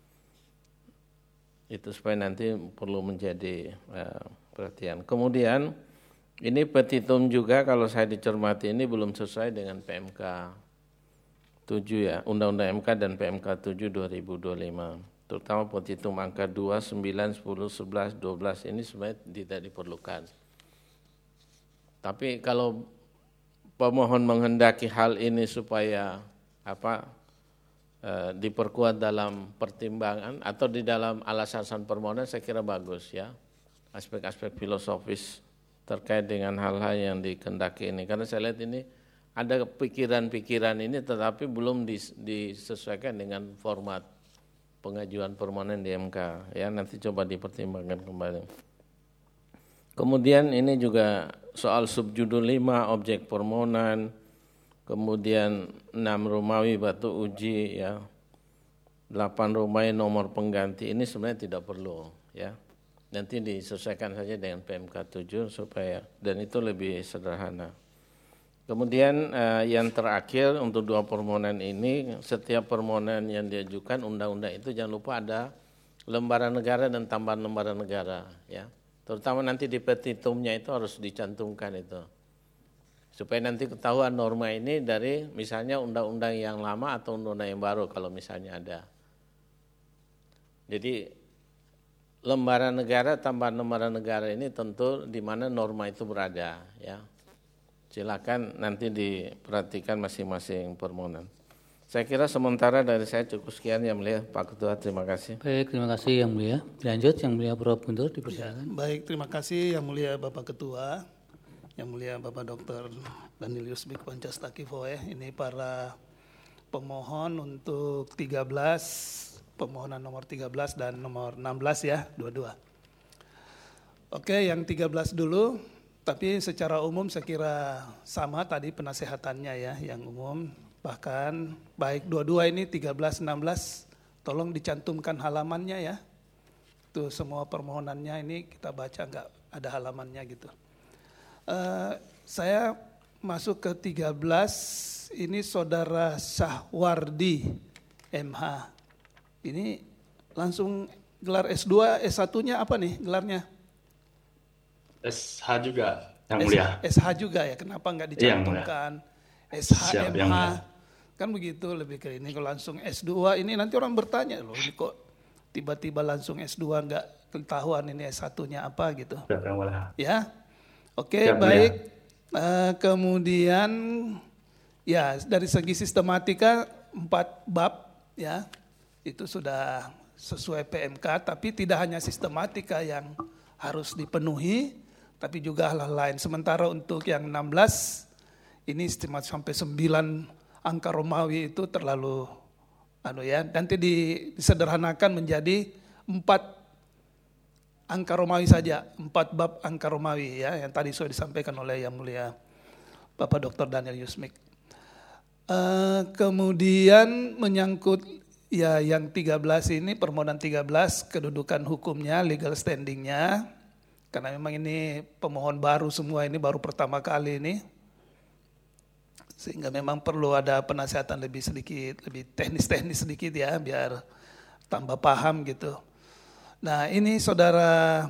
itu supaya nanti perlu menjadi perhatian. Kemudian ini petitum juga kalau saya dicermati ini belum sesuai dengan PMK 7 ya, Undang-Undang MK dan PMK 7 2025. Terutama petitum angka 2, 9, 10, 11, 12 ini sebenarnya tidak diperlukan. Tapi kalau pemohon menghendaki hal ini supaya diperkuat dalam pertimbangan atau di dalam alasan permohonan, saya kira bagus ya. Aspek-aspek filosofis terkait dengan hal-hal yang dikehendaki ini. Karena saya lihat ini ada pikiran-pikiran ini tetapi belum disesuaikan dengan format pengajuan permohonan di MK. Ya, nanti coba dipertimbangkan kembali. Kemudian ini juga soal subjudul 5 objek permohonan, kemudian 6 Romawi batu uji ya, 8 Romawi nomor pengganti ini sebenarnya tidak perlu ya. Nanti disesuaikan saja dengan PMK 7 supaya, dan itu lebih sederhana. Kemudian yang terakhir untuk 2 permohonan ini, setiap permohonan yang diajukan undang-undang itu jangan lupa ada lembaran negara dan tambahan lembaran negara ya. Terutama nanti di petitumnya itu harus dicantumkan itu. Supaya nanti ketahuan norma ini dari misalnya undang-undang yang lama atau undang-undang yang baru kalau misalnya ada. Jadi lembaran negara, tambahan lembaran negara ini tentu di mana norma itu berada ya. Silakan nanti diperhatikan masing-masing permohonan. Saya kira sementara dari saya cukup sekian Yang Mulia Pak Ketua, terima kasih. Baik, terima kasih Yang Mulia. Lanjut Yang Mulia Prof. Guntur dipersilakan. Baik, terima kasih Yang Mulia Bapak Ketua, Yang Mulia Bapak Dr. Daniel Yusmik Pancastaki Foe. Ini para pemohon untuk 13, permohonan nomor 13 dan nomor 16 ya, dua-dua. Oke, yang 13 dulu. Tapi secara umum saya kira sama tadi penasehatannya ya, yang umum. Bahkan baik dua-dua ini 13, 16, tolong dicantumkan halamannya ya. Itu semua permohonannya ini kita baca enggak ada halamannya gitu. Saya masuk ke 13, ini Saudara Syahwardi MH. Ini langsung gelar S2, S1-nya apa nih gelarnya? SH juga, Yang Mulia. SH juga ya, kenapa nggak dicantumkan SH, MH, kan begitu lebih ke ini. Kalau langsung S2 ini nanti orang bertanya loh, ini kok tiba-tiba langsung S2 nggak ketahuan ini S1-nya apa gitu. Ya, oke, baik. Kemudian ya dari segi sistematika 4 bab ya, itu sudah sesuai PMK, tapi tidak hanya sistematika yang harus dipenuhi, tapi juga hal-hal lain. Sementara untuk yang 16, ini istimewa sampai 9 angka Romawi itu terlalu nanti disederhanakan menjadi 4 angka Romawi saja, 4 bab angka Romawi ya, yang tadi sudah disampaikan oleh Yang Mulia Bapak Dr. Daniel Yusmik. Kemudian menyangkut ya yang 13 ini, permohonan 13, kedudukan hukumnya, legal standingnya. Karena memang ini pemohon baru semua, ini baru pertama kali ini. Sehingga memang perlu ada penasihatan lebih teknis-teknis sedikit ya, biar tambah paham gitu. Nah ini Saudara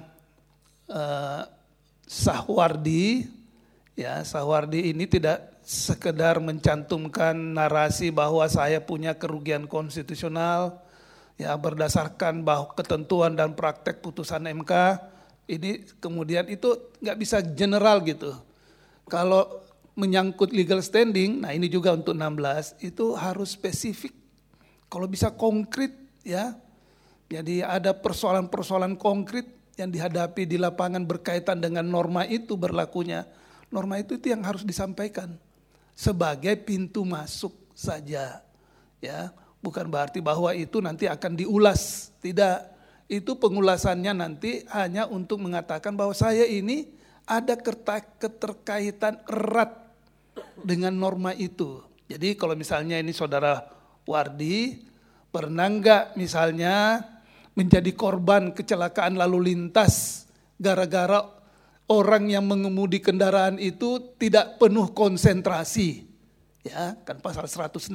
Syahwardi, ya Syahwardi ini tidak sekedar mencantumkan narasi bahwa saya punya kerugian konstitusional, ya berdasarkan bahwa ketentuan dan praktek putusan MK, ini kemudian itu nggak bisa general gitu. Kalau menyangkut legal standing, nah ini juga untuk 16, itu harus spesifik. Kalau bisa konkret ya, jadi ada persoalan-persoalan konkret yang dihadapi di lapangan berkaitan dengan norma itu berlakunya. Norma itu yang harus disampaikan sebagai pintu masuk saja. Ya, bukan berarti bahwa itu nanti akan diulas, tidak. Itu pengulasannya nanti hanya untuk mengatakan bahwa saya ini ada keterkaitan erat dengan norma itu. Jadi kalau misalnya ini saudara Wardi, pernah enggak misalnya menjadi korban kecelakaan lalu lintas gara-gara orang yang mengemudi kendaraan itu tidak penuh konsentrasi. Ya, kan pasal 106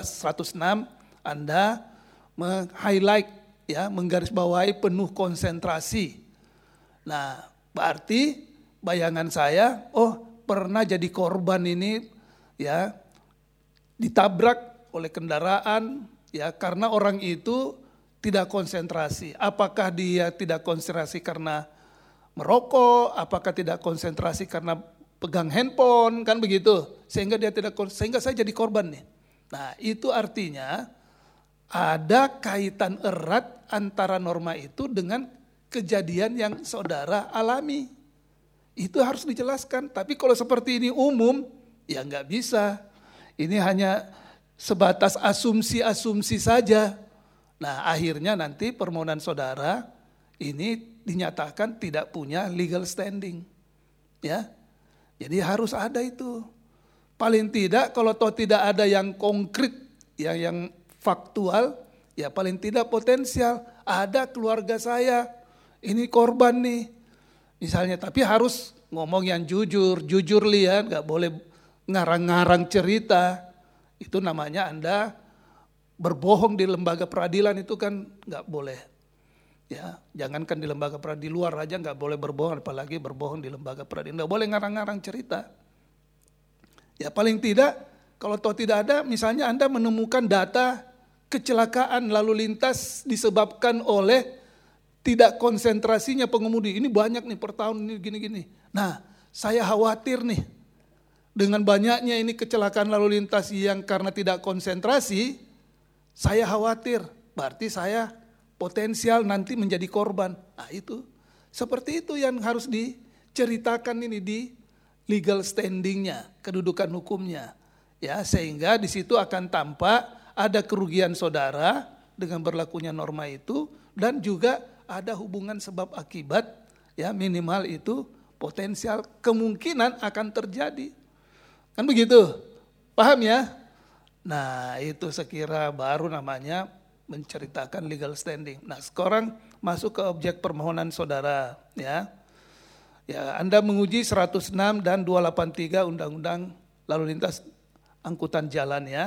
Anda meng-highlight, ya, menggarisbawahi penuh konsentrasi. Nah, berarti bayangan saya, pernah jadi korban ini, ya, ditabrak oleh kendaraan, ya, karena orang itu tidak konsentrasi. Apakah dia tidak konsentrasi karena merokok? Apakah tidak konsentrasi karena pegang handphone? Kan begitu. Sehingga dia sehingga saya jadi korban nih. Nah, itu artinya ada kaitan erat antara norma itu dengan kejadian yang saudara alami. Itu harus dijelaskan. Tapi kalau seperti ini umum, ya nggak bisa. Ini hanya sebatas asumsi-asumsi saja. Nah, akhirnya nanti permohonan saudara ini dinyatakan tidak punya legal standing. Ya. Jadi harus ada itu. Paling tidak kalau toh tidak ada yang konkret, yang faktual, ya paling tidak potensial. Ada keluarga saya, ini korban nih. Misalnya, tapi harus ngomong yang jujur lihat, nggak boleh ngarang-ngarang cerita. Itu namanya Anda berbohong di lembaga peradilan, itu kan nggak boleh. Ya, jangankan di lembaga peradilan, di luar aja nggak boleh berbohong, apalagi berbohong di lembaga peradilan. Nggak boleh ngarang-ngarang cerita. Ya paling tidak, kalau toh tidak ada, misalnya Anda menemukan data kecelakaan lalu lintas disebabkan oleh tidak konsentrasinya pengemudi. Ini banyak nih per tahun ini gini-gini. Nah, saya khawatir nih dengan banyaknya ini kecelakaan lalu lintas yang karena tidak konsentrasi. Saya khawatir, berarti saya potensial nanti menjadi korban. Nah itu, seperti itu yang harus diceritakan ini di legal standingnya, kedudukan hukumnya. Ya, sehingga di situ akan tampak ada kerugian saudara dengan berlakunya norma itu, dan juga ada hubungan sebab akibat, ya minimal itu potensial kemungkinan akan terjadi. Kan begitu, paham ya? Nah itu sekira baru namanya menceritakan legal standing. Nah sekarang masuk ke objek permohonan saudara. Ya, Anda menguji 106 dan 283 Undang-Undang Lalu Lintas Angkutan Jalan ya.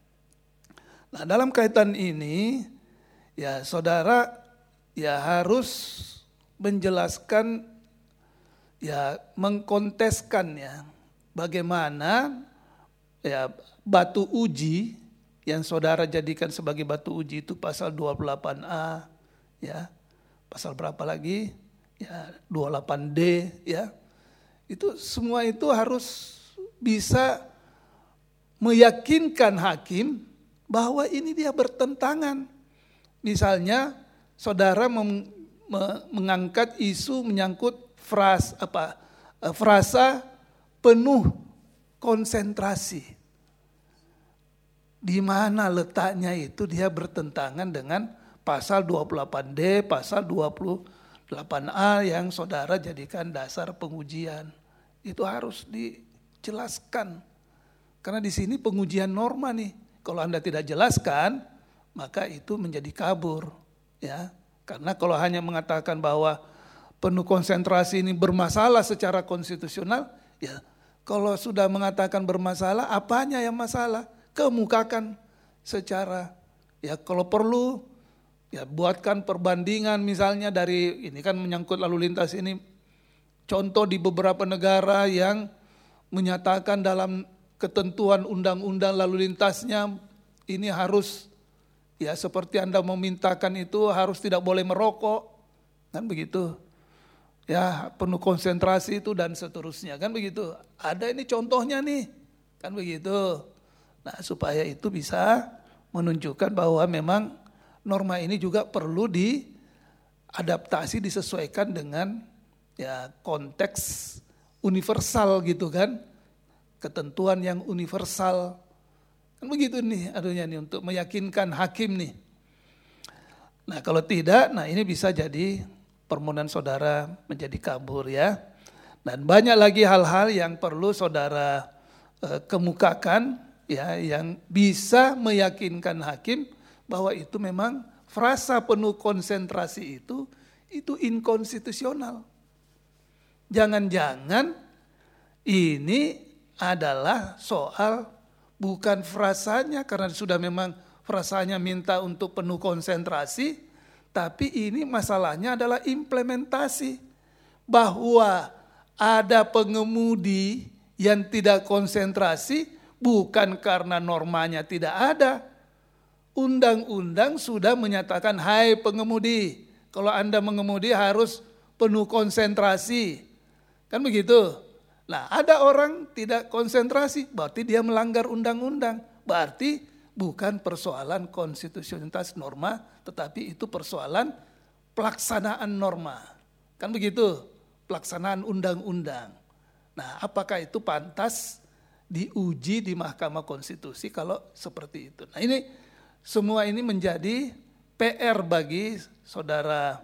Nah dalam kaitan ini ya saudara ya harus menjelaskan, ya mengkonteskan ya bagaimana ya batu uji yang saudara jadikan sebagai batu uji itu pasal 28A, ya, pasal berapa lagi, ya 28D, ya, itu semua itu harus bisa meyakinkan hakim bahwa ini dia bertentangan. Misalnya saudara mengangkat isu menyangkut frasa penuh konsentrasi. Di mana letaknya itu dia bertentangan dengan pasal 28D, pasal 28A yang saudara jadikan dasar pengujian. Itu harus dijelaskan. Karena di sini pengujian norma nih. Kalau Anda tidak jelaskan, maka itu menjadi kabur. Ya, karena kalau hanya mengatakan bahwa penuh konsentrasi ini bermasalah secara konstitusional, ya kalau sudah mengatakan bermasalah, apanya yang masalah? Kemukakan secara, ya kalau perlu ya buatkan perbandingan misalnya dari ini kan menyangkut lalu lintas ini, contoh di beberapa negara yang menyatakan dalam ketentuan undang-undang lalu lintasnya ini harus ya seperti Anda memintakan itu harus tidak boleh merokok, kan begitu. Ya penuh konsentrasi itu dan seterusnya, kan begitu. Ada ini contohnya nih, kan begitu. Nah supaya itu bisa menunjukkan bahwa memang norma ini juga perlu adaptasi disesuaikan dengan ya konteks universal gitu kan, ketentuan yang universal kan begitu nih adunya nih untuk meyakinkan hakim nih. Nah kalau tidak, nah ini bisa jadi permohonan saudara menjadi kabur ya. Dan banyak lagi hal-hal yang perlu saudara kemukakan ya, yang bisa meyakinkan hakim bahwa itu memang frasa penuh konsentrasi itu inkonstitusional. Jangan-jangan ini adalah soal bukan frasanya, karena sudah memang frasanya minta untuk penuh konsentrasi, tapi ini masalahnya adalah implementasi. Bahwa ada pengemudi yang tidak konsentrasi bukan karena normanya tidak ada. Undang-undang sudah menyatakan, hai pengemudi, kalau Anda mengemudi harus penuh konsentrasi. Kan begitu? Nah ada orang tidak konsentrasi, berarti dia melanggar undang-undang. Berarti bukan persoalan konstitusionalitas norma, tetapi itu persoalan pelaksanaan norma. Kan begitu? Pelaksanaan undang-undang. Nah apakah itu pantas diuji di Mahkamah Konstitusi kalau seperti itu? Nah ini semua ini menjadi PR bagi saudara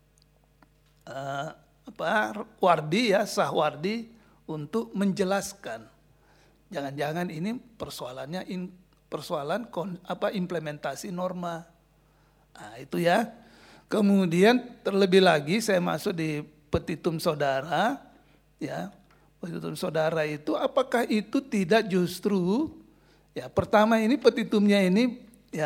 Wardi ya, Sahwardi untuk menjelaskan. Jangan-jangan ini persoalannya persoalan implementasi norma. Nah, itu ya. Kemudian terlebih lagi saya masuk di petitum saudara ya. Petitum saudara itu apakah itu tidak justru ya, pertama ini petitumnya ini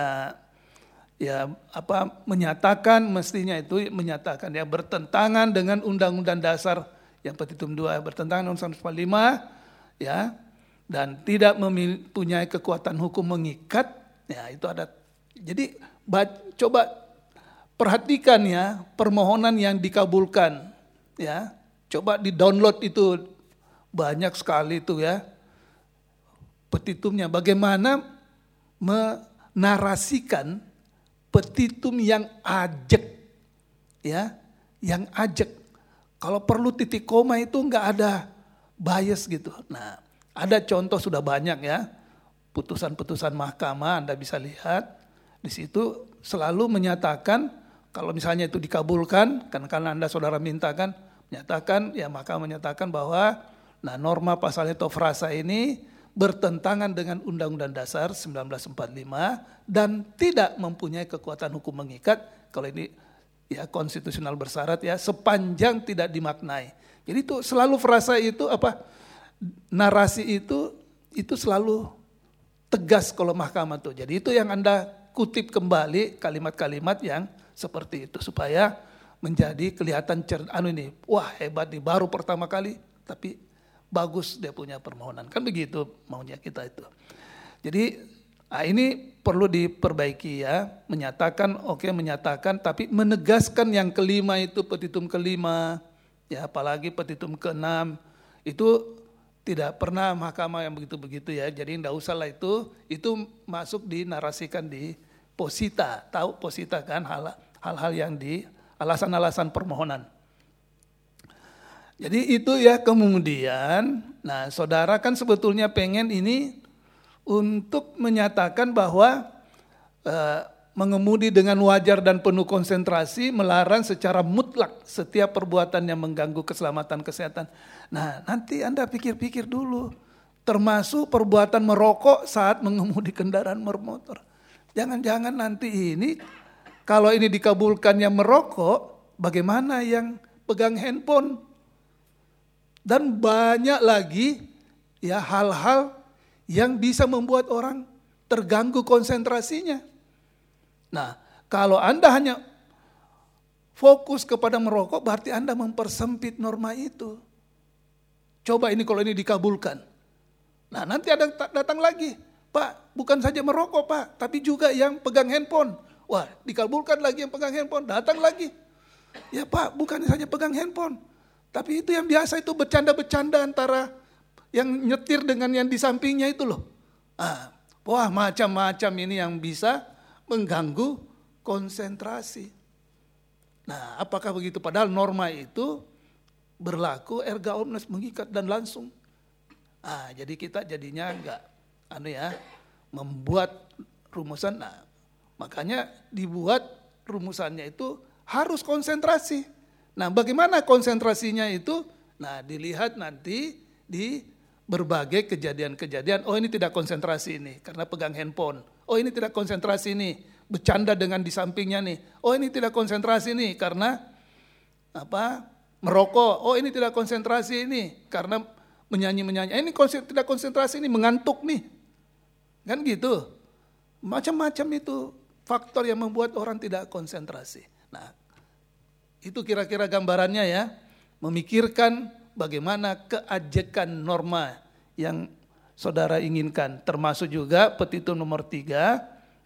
menyatakan, mestinya itu menyatakan ya bertentangan dengan Undang-Undang Dasar yang petitum 2 bertentangan dengan Undang-Undang 45 ya, dan tidak mempunyai kekuatan hukum mengikat ya, itu ada. Jadi coba perhatikan ya permohonan yang dikabulkan ya, coba di-download itu banyak sekali itu ya petitumnya, bagaimana menarasikan petitum yang ajek ya, yang ajek. Kalau perlu titik koma itu enggak ada bias gitu. Nah, ada contoh sudah banyak ya. Putusan-putusan mahkamah Anda bisa lihat di situ selalu menyatakan kalau misalnya itu dikabulkan, karena Anda saudara mintakan, menyatakan ya mahkamah menyatakan bahwa nah norma pasal atau frasa ini bertentangan dengan Undang-Undang Dasar 1945 dan tidak mempunyai kekuatan hukum mengikat. Kalau ini ya konstitusional bersyarat ya, sepanjang tidak dimaknai. Jadi itu selalu frasa itu narasi itu selalu tegas kalau mahkamah tuh. Jadi itu yang Anda kutip kembali kalimat-kalimat yang seperti itu supaya menjadi kelihatan wah hebat nih, baru pertama kali tapi bagus dia punya permohonan. Kan begitu maunya kita itu. Jadi ini perlu diperbaiki ya, menyatakan tapi menegaskan yang kelima itu petitum kelima ya, apalagi petitum keenam itu tidak pernah mahkamah yang begitu-begitu ya. Jadi enggak usah lah itu masuk dinarasikan di posita. Tahu posita kan hal-hal yang di alasan-alasan permohonan. Jadi itu ya, kemudian nah saudara kan sebetulnya pengen ini untuk menyatakan bahwa mengemudi dengan wajar dan penuh konsentrasi melarang secara mutlak setiap perbuatan yang mengganggu keselamatan kesehatan. Nah nanti Anda pikir-pikir dulu, termasuk perbuatan merokok saat mengemudi kendaraan bermotor. Jangan-jangan nanti ini kalau ini dikabulkan yang merokok, bagaimana yang pegang handphone? Dan banyak lagi ya hal-hal yang bisa membuat orang terganggu konsentrasinya. Nah, kalau Anda hanya fokus kepada merokok, berarti Anda mempersempit norma itu. Coba ini kalau ini dikabulkan. Nah, nanti ada datang lagi, Pak, bukan saja merokok Pak, tapi juga yang pegang handphone. Wah, dikabulkan lagi yang pegang handphone, datang lagi. Ya Pak, bukan saja pegang handphone, tapi itu yang biasa itu bercanda-bercanda antara yang nyetir dengan yang di sampingnya itu loh. Wah macam-macam ini yang bisa mengganggu konsentrasi. Nah, apakah begitu? Padahal norma itu berlaku erga omnes, mengikat dan langsung. Jadi kita jadinya enggak membuat rumusan. Nah, makanya dibuat rumusannya itu harus konsentrasi. Nah, bagaimana konsentrasinya itu? Nah, dilihat nanti di berbagai kejadian-kejadian. Oh, ini tidak konsentrasi ini karena pegang handphone. Oh, ini tidak konsentrasi ini bercanda dengan di sampingnya nih. Oh, ini tidak konsentrasi nih karena merokok. Oh, ini tidak konsentrasi ini karena menyanyi. Ini tidak konsentrasi ini mengantuk nih. Kan gitu. Macam-macam itu faktor yang membuat orang tidak konsentrasi. Nah, itu kira-kira gambarannya ya. Memikirkan bagaimana keajekan norma yang saudara inginkan. Termasuk juga petitum nomor 3.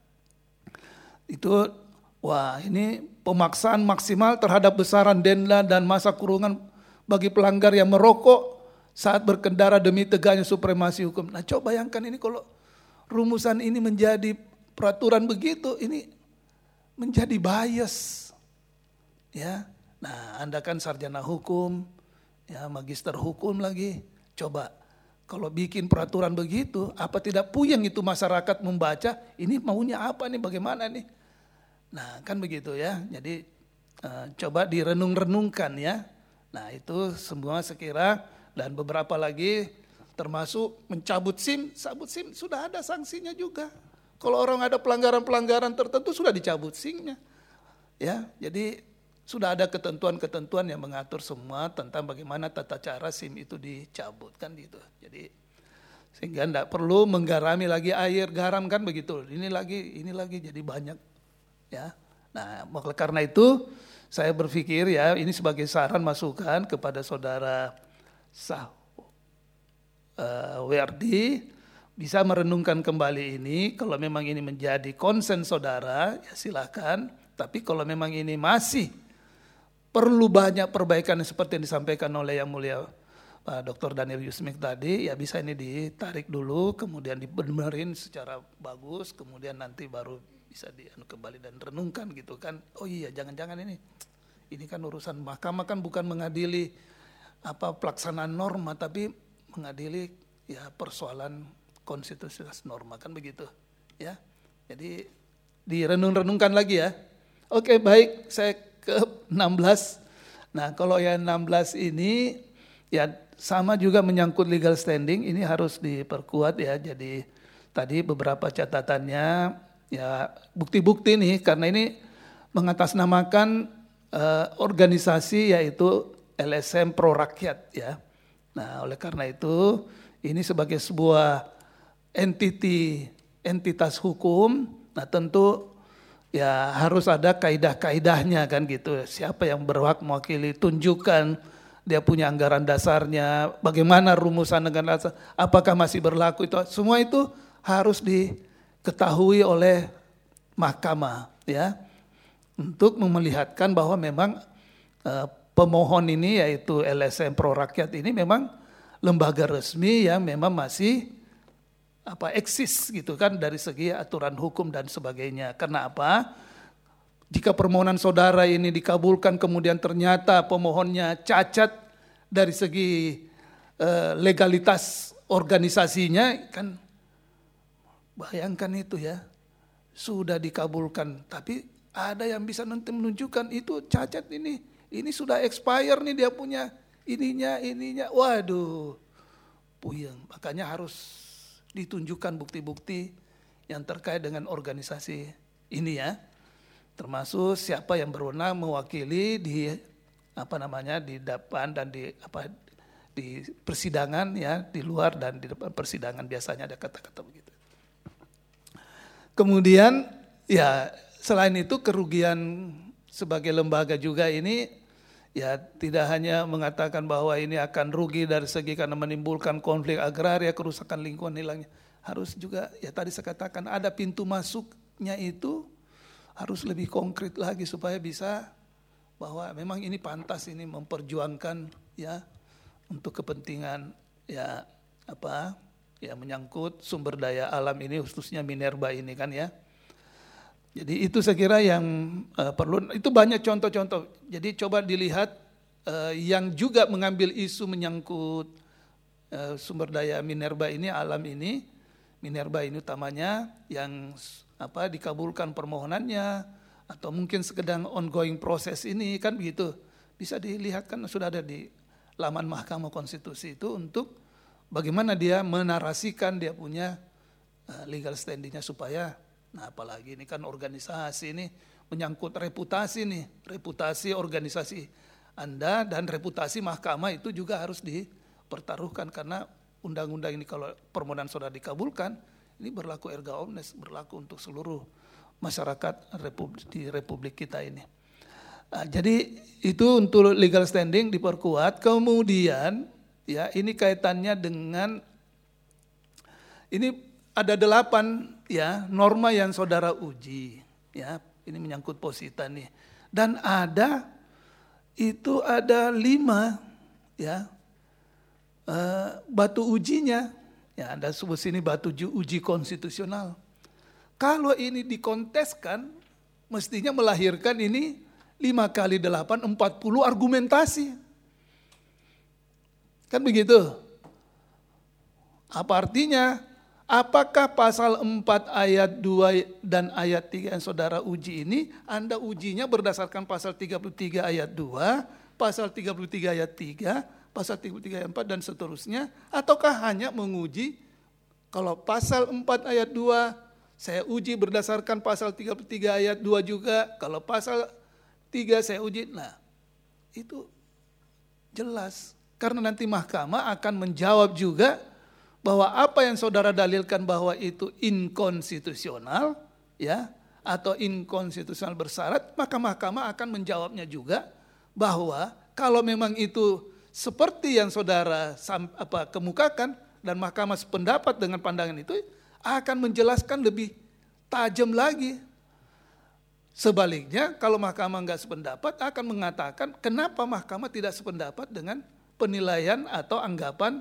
Itu, ini pemaksaan maksimal terhadap besaran denda dan masa kurungan bagi pelanggar yang merokok saat berkendara demi tegaknya supremasi hukum. Nah, coba bayangkan ini kalau rumusan ini menjadi peraturan begitu, ini menjadi bias. Ya. Nah, Anda kan sarjana hukum, ya magister hukum lagi. Coba kalau bikin peraturan begitu, apa tidak puyeng itu masyarakat membaca, ini maunya apa nih, bagaimana nih? Nah, kan begitu ya. Jadi coba direnung-renungkan ya. Nah, itu semua sekira dan beberapa lagi termasuk mencabut SIM, sabut SIM sudah ada sanksinya juga. Kalau orang ada pelanggaran-pelanggaran tertentu sudah dicabut SIM-nya. Ya, jadi sudah ada ketentuan-ketentuan yang mengatur semua tentang bagaimana tata cara SIM itu dicabut kan gitu. Jadi sehingga tidak perlu menggarami lagi air garam kan begitu. Ini lagi jadi banyak ya. Nah, karena itu saya berpikir ya ini sebagai saran masukan kepada saudara Werdi bisa merenungkan kembali ini. Kalau memang ini menjadi konsen saudara ya silakan. Tapi kalau memang ini masih perlu banyak perbaikan seperti yang disampaikan oleh Yang Mulia Pak Dr. Daniel Yusmik tadi, ya bisa ini ditarik dulu, kemudian dibenerin secara bagus, kemudian nanti baru bisa kembali dan renungkan gitu kan. Oh iya, jangan-jangan ini kan urusan mahkamah kan bukan mengadili pelaksanaan norma, tapi mengadili ya persoalan konstitusional norma kan begitu ya. Jadi direnung-renungkan lagi ya. Oke, baik, saya ke 16. Nah, kalau yang 16 ini ya sama juga menyangkut legal standing, ini harus diperkuat ya. Jadi tadi beberapa catatannya ya bukti-bukti nih karena ini mengatasnamakan organisasi yaitu LSM Pro Rakyat ya. Nah, oleh karena itu ini sebagai sebuah entitas hukum, nah tentu ya harus ada kaidah-kaidahnya kan gitu. Siapa yang berhak mewakili, tunjukkan dia punya anggaran dasarnya, bagaimana rumusan dengan dasar, apakah masih berlaku itu. Semua itu harus diketahui oleh mahkamah ya. Untuk melihatkan bahwa memang pemohon ini yaitu LSM Pro Rakyat ini memang lembaga resmi yang memang masih eksis gitu kan dari segi aturan hukum dan sebagainya. Karena apa? Jika permohonan saudara ini dikabulkan kemudian ternyata pemohonnya cacat dari segi legalitas organisasinya kan bayangkan itu ya. Sudah dikabulkan tapi ada yang bisa nanti menunjukkan itu cacat ini sudah expire nih dia punya ininya. Waduh. Puyeng. Makanya harus ditunjukkan bukti-bukti yang terkait dengan organisasi ini ya, termasuk siapa yang berwenang mewakili di di depan dan di persidangan ya, di luar dan di depan persidangan biasanya ada kata-kata begitu. Kemudian ya selain itu kerugian sebagai lembaga juga ini ya tidak hanya mengatakan bahwa ini akan rugi dari segi karena menimbulkan konflik agraria, kerusakan lingkungan hilangnya. Harus juga ya tadi saya katakan ada pintu masuknya itu harus lebih konkret lagi supaya bisa bahwa memang ini pantas ini memperjuangkan ya untuk kepentingan ya menyangkut sumber daya alam ini khususnya minerba ini kan ya. Jadi itu saya kira yang perlu, itu banyak contoh-contoh. Jadi coba dilihat yang juga mengambil isu menyangkut sumber daya minerba ini, alam ini, minerba ini utamanya yang dikabulkan permohonannya atau mungkin sekedar ongoing proses ini kan begitu. Bisa dilihat kan sudah ada di laman Mahkamah Konstitusi itu untuk bagaimana dia menarasikan dia punya legal standingnya supaya, nah apalagi ini kan organisasi ini menyangkut reputasi nih, reputasi organisasi Anda dan reputasi mahkamah itu juga harus dipertaruhkan karena undang-undang ini kalau permohonan sudah dikabulkan, ini berlaku erga omnes, berlaku untuk seluruh masyarakat di Republik kita ini. Nah, jadi itu untuk legal standing diperkuat. Kemudian ya ini kaitannya dengan ini ada 8 ya norma yang saudara uji ya, ini menyangkut posita nih. Dan ada 5 ya batu ujinya. Ya, Anda sebut sini batu uji konstitusional. Kalau ini dikonteskan, mestinya melahirkan ini 5 kali 8, 40 argumentasi. Kan begitu? Apa artinya? Apakah pasal 4 ayat 2 dan ayat 3 yang saudara uji ini, Anda ujinya berdasarkan pasal 33 ayat 2, pasal 33 ayat 3, pasal 33 ayat 4 dan seterusnya, ataukah hanya menguji kalau pasal 4 ayat 2 saya uji berdasarkan pasal 33 ayat 2 juga, kalau pasal 3 saya uji. Nah, itu jelas karena nanti mahkamah akan menjawab juga bahwa apa yang saudara dalilkan bahwa itu inkonstitusional ya atau inkonstitusional bersyarat, maka mahkamah akan menjawabnya juga bahwa kalau memang itu seperti yang saudara kemukakan dan mahkamah sependapat dengan pandangan itu, akan menjelaskan lebih tajam lagi. Sebaliknya kalau mahkamah enggak sependapat akan mengatakan kenapa mahkamah tidak sependapat dengan penilaian atau anggapan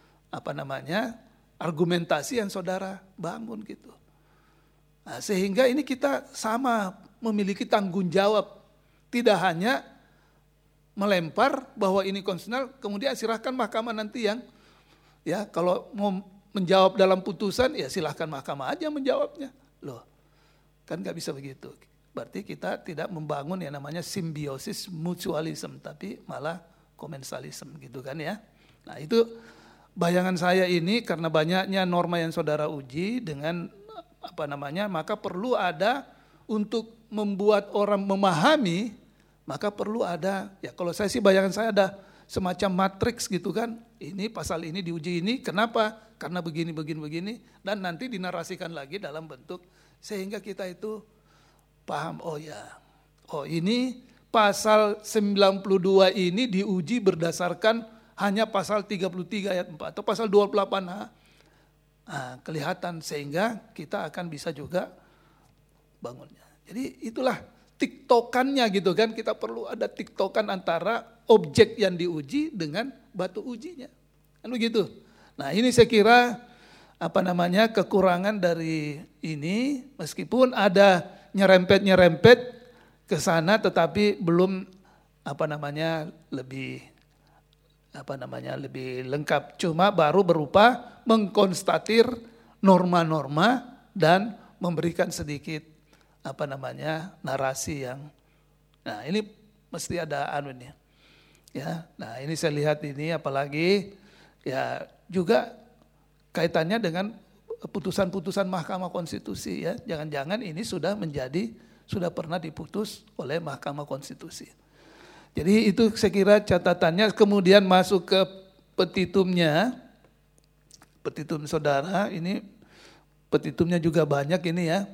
argumentasi yang saudara bangun gitu. Nah, sehingga ini kita sama memiliki tanggung jawab, tidak hanya melempar bahwa ini konstitusional, kemudian silahkan mahkamah nanti yang ya kalau mau menjawab dalam putusan ya silahkan mahkamah aja menjawabnya. Loh, kan nggak bisa begitu. Berarti kita tidak membangun yang namanya simbiosis mutualism, tapi malah komensalisme gitu kan ya. Nah itu bayangan saya ini karena banyaknya norma yang saudara uji dengan maka perlu ada untuk membuat orang memahami, maka perlu ada, ya kalau saya sih bayangan saya ada semacam matriks gitu kan, ini pasal ini diuji ini, kenapa? Karena begini, dan nanti dinarasikan lagi dalam bentuk, sehingga kita itu paham, ini pasal 92 ini diuji berdasarkan hanya pasal 33 ayat 4 atau pasal 28H. Nah, kelihatan sehingga kita akan bisa juga bangunnya. Jadi itulah tiktokannya gitu kan, kita perlu ada tiktokan antara objek yang diuji dengan batu ujinya. Kan begitu. Nah, ini saya kira kekurangan dari ini meskipun ada nyerempet ke sana tetapi belum lebih lengkap, cuma baru berupa mengkonstatir norma-norma dan memberikan sedikit narasi yang, nah ini mesti ada ini ya. Nah ini saya lihat ini apalagi ya juga kaitannya dengan putusan-putusan Mahkamah Konstitusi ya, jangan-jangan ini sudah pernah diputus oleh Mahkamah Konstitusi. Jadi itu saya kira catatannya. Kemudian masuk ke petitumnya, petitum saudara ini petitumnya juga banyak ini ya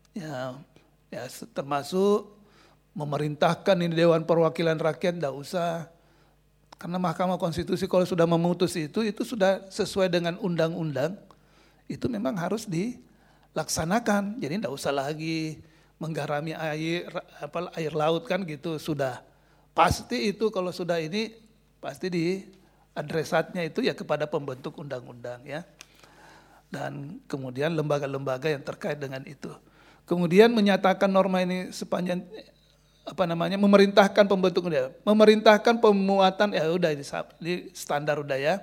termasuk memerintahkan ini Dewan Perwakilan Rakyat tidak usah, karena Mahkamah Konstitusi kalau sudah memutus itu sudah sesuai dengan undang-undang, itu memang harus dilaksanakan. Jadi tidak usah lagi menggarami air laut kan gitu, sudah pasti itu kalau sudah ini pasti di adresatnya itu ya kepada pembentuk undang-undang ya. Dan kemudian lembaga-lembaga yang terkait dengan itu. Kemudian menyatakan norma ini sepanjang memerintahkan pembentuk undang, memerintahkan pemuatan, ya udah ini standar udah ya.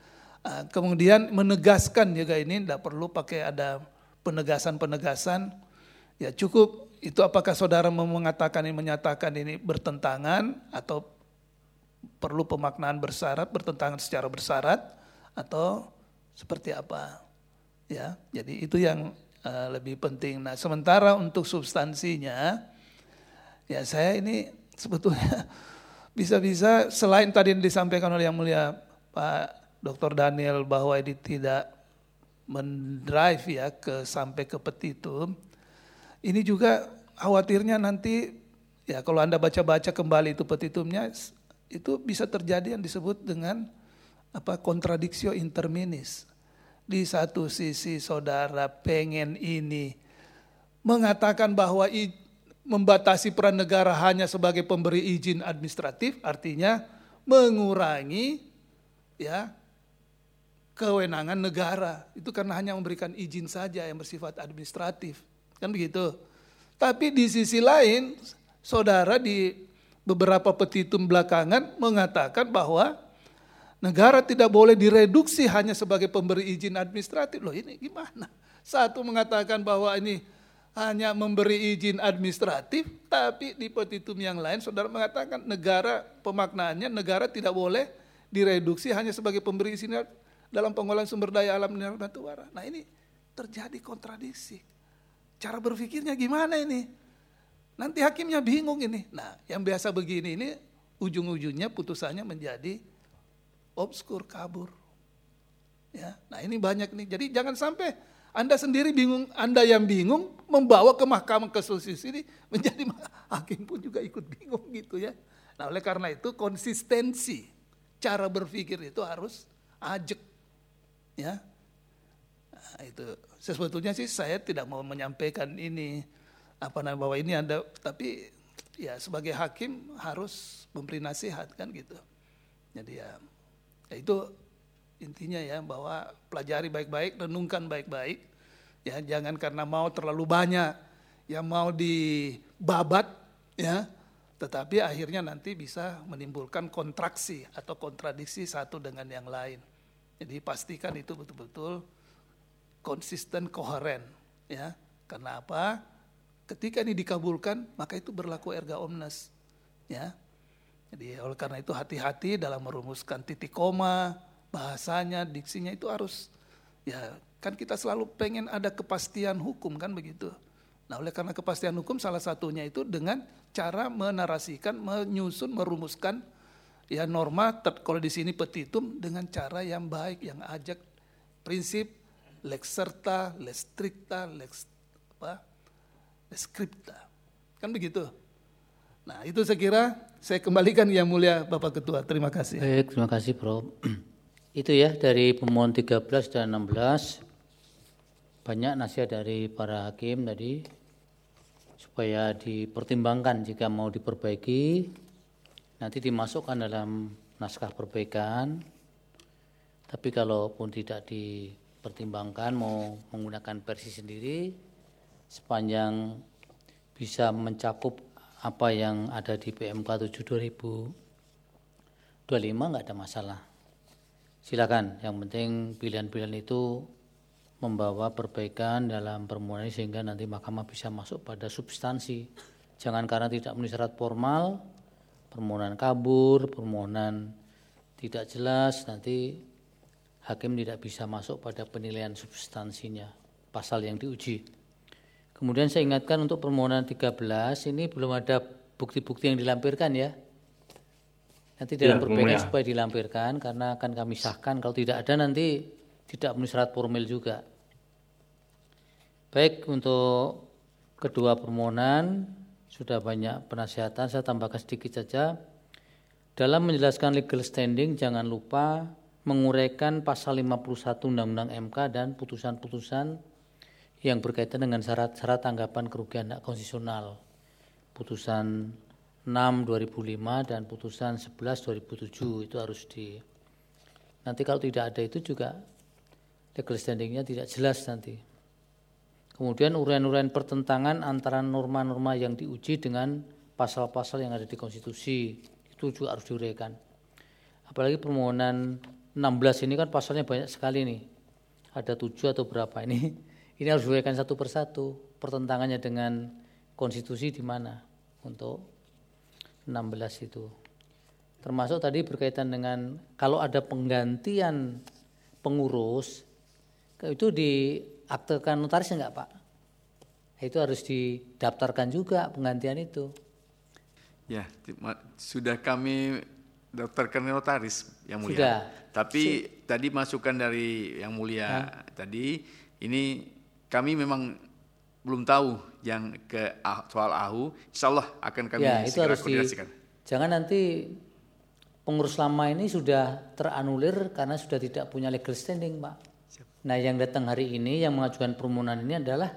Kemudian menegaskan juga ini tidak perlu pakai ada penegasan, ya cukup itu apakah saudara mengatakan ini, menyatakan ini bertentangan atau perlu pemaknaan bersyarat, bertentangan secara bersyarat atau seperti apa, ya. Jadi itu yang lebih penting. Nah, sementara untuk substansinya, ya saya ini sebetulnya bisa-bisa selain tadi yang disampaikan oleh Yang Mulia Pak Dr. Daniel bahwa ini tidak mendrive ya sampai ke petitum, ini juga khawatirnya nanti ya kalau Anda baca-baca kembali itu petitumnya, itu bisa terjadi yang disebut dengan contradictio inter minnis. Di satu sisi saudara pengen ini mengatakan bahwa membatasi peran negara hanya sebagai pemberi izin administratif, artinya mengurangi ya kewenangan negara. Itu karena hanya memberikan izin saja yang bersifat administratif. Kan begitu. Tapi di sisi lain, saudara di beberapa petitum belakangan mengatakan bahwa negara tidak boleh direduksi hanya sebagai pemberi izin administratif. Loh ini gimana? Satu mengatakan bahwa ini hanya memberi izin administratif, tapi di petitum yang lain saudara mengatakan negara, pemaknaannya negara tidak boleh direduksi hanya sebagai pemberi izin dalam pengelolaan sumber daya alam dan batu bara. Nah ini terjadi kontradiksi. Cara berpikirnya gimana ini? Nanti hakimnya bingung ini. Nah yang biasa begini ini ujung-ujungnya putusannya menjadi obskur, kabur. Ya, nah ini banyak nih. Jadi jangan sampai Anda sendiri bingung, Anda yang bingung membawa ke Mahkamah Konstitusi ini menjadi hakim pun juga ikut bingung gitu ya. Nah oleh karena itu konsistensi cara berpikir itu harus ajak. Ya, nah, itu sebetulnya sih saya tidak mau menyampaikan ini bahwa ini ada, tapi ya sebagai hakim harus memberi nasihat kan gitu. Jadi ya itu intinya ya, bahwa pelajari baik-baik, renungkan baik-baik, ya jangan karena mau terlalu banyak yang mau dibabat ya, tetapi akhirnya nanti bisa menimbulkan kontraksi atau kontradiksi satu dengan yang lain. Jadi pastikan itu betul-betul konsisten, koheren ya. Karena apa? Ketika ini dikabulkan maka itu berlaku erga omnes ya. Jadi oleh karena itu hati-hati dalam merumuskan titik koma, bahasanya, diksinya itu harus ya, kan kita selalu pengen ada kepastian hukum kan begitu. Nah oleh karena kepastian hukum salah satunya itu dengan cara menarasikan, menyusun, merumuskan ya norma, kalau di sini petitum dengan cara yang baik, yang ajak, prinsip lex serta, lex stricta, lex scripta. Kan begitu. Nah itu saya kira saya kembalikan Yang Mulia Bapak Ketua. Terima kasih. Baik, terima kasih Prof. Itu ya dari pemohon 13 dan 16. Banyak nasihat dari para hakim tadi supaya dipertimbangkan jika mau diperbaiki, nanti dimasukkan dalam naskah perbaikan. Tapi kalaupun tidak dipertimbangkan mau menggunakan versi sendiri, sepanjang bisa mencakup apa yang ada di PMK 7 2025 enggak ada masalah. Silakan, yang penting pilihan-pilihan itu membawa perbaikan dalam permohonan sehingga nanti mahkamah bisa masuk pada substansi. Jangan karena tidak memenuhi syarat formal, permohonan kabur, permohonan tidak jelas, nanti hakim tidak bisa masuk pada penilaian substansinya, pasal yang diuji. Kemudian saya ingatkan untuk permohonan 13 ini belum ada bukti-bukti yang dilampirkan ya. Nanti dalam perbaikan supaya dilampirkan karena akan kami sahkan, kalau tidak ada nanti tidak memenuhi syarat formil juga. Baik, untuk kedua permohonan sudah banyak penasihatan, saya tambahkan sedikit saja. Dalam menjelaskan legal standing jangan lupa menguraikan pasal 51 Undang-Undang MK dan putusan-putusan yang berkaitan dengan syarat-syarat tanggapan kerugian hak konstitusional. Putusan 6 2005 dan putusan 11 2007 itu harus nanti kalau tidak ada itu juga legal standingnya tidak jelas nanti. Kemudian uraian-uraian pertentangan antara norma-norma yang diuji dengan pasal-pasal yang ada di konstitusi, itu juga harus diuraikan. Apalagi permohonan 16 ini kan pasalnya banyak sekali nih, ada 7 atau berapa ini harus diuraikan satu persatu, pertentangannya dengan konstitusi di mana untuk 16 itu. Termasuk tadi berkaitan dengan kalau ada penggantian pengurus, itu diaktekan notaris enggak Pak? Itu harus didaftarkan juga penggantian itu. Ya, sudah kami daftarkan notaris yang mulia. Sudah. Tapi tadi masukan dari yang mulia tadi, ini kami memang belum tahu yang ke soal AHU. Insya Allah akan kami segera koordinasikan. Jangan nanti pengurus lama ini sudah teranulir karena sudah tidak punya legal standing, Pak. Nah, yang datang hari ini yang mengajukan permohonan ini adalah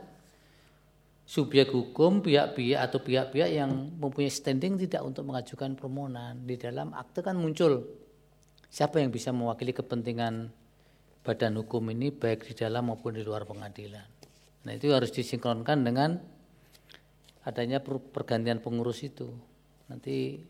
subjek hukum, pihak-pihak atau pihak-pihak yang mempunyai standing tidak untuk mengajukan permohonan. Di dalam akte kan muncul siapa yang bisa mewakili kepentingan badan hukum ini baik di dalam maupun di luar pengadilan. Nah, itu harus disinkronkan dengan adanya pergantian pengurus itu. Nanti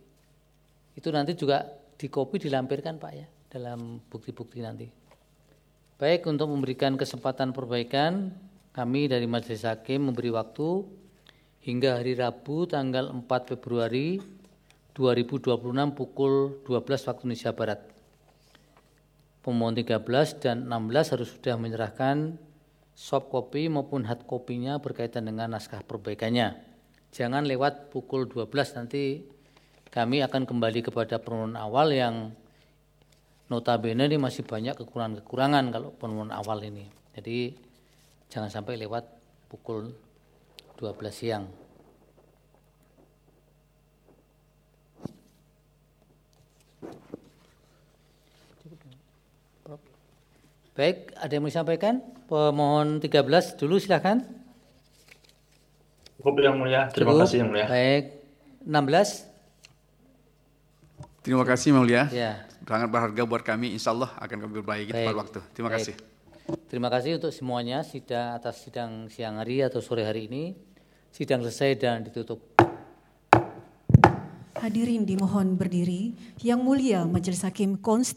juga dikopi dilampirkan Pak ya dalam bukti-bukti nanti. Baik, untuk memberikan kesempatan perbaikan, kami dari Majelis Hakim memberi waktu hingga hari Rabu tanggal 4 Februari 2026 pukul 12 waktu Indonesia Barat. Pemohon 13 dan 16 harus sudah menyerahkan soft copy maupun hard copy-nya berkaitan dengan naskah perbaikannya. Jangan lewat pukul 12, nanti kami akan kembali kepada permohonan awal yang notabene ini masih banyak kekurangan-kekurangan kalau permohonan awal ini. Jadi jangan sampai lewat pukul 12 siang. Baik, ada yang mau disampaikan? Pemohon 13 dulu silakan. Cukup yang mulia, terima kasih yang mulia. Baik, 16. Terima kasih yang mulia. Ya. Sangat berharga buat kami, insya Allah akan kami perbaiki tepat waktu. Terima kasih. Terima kasih untuk semuanya atas sidang siang hari atau sore hari ini. Sidang selesai dan ditutup. Hadirin dimohon berdiri. Yang mulia Majelis Hakim Konstitusi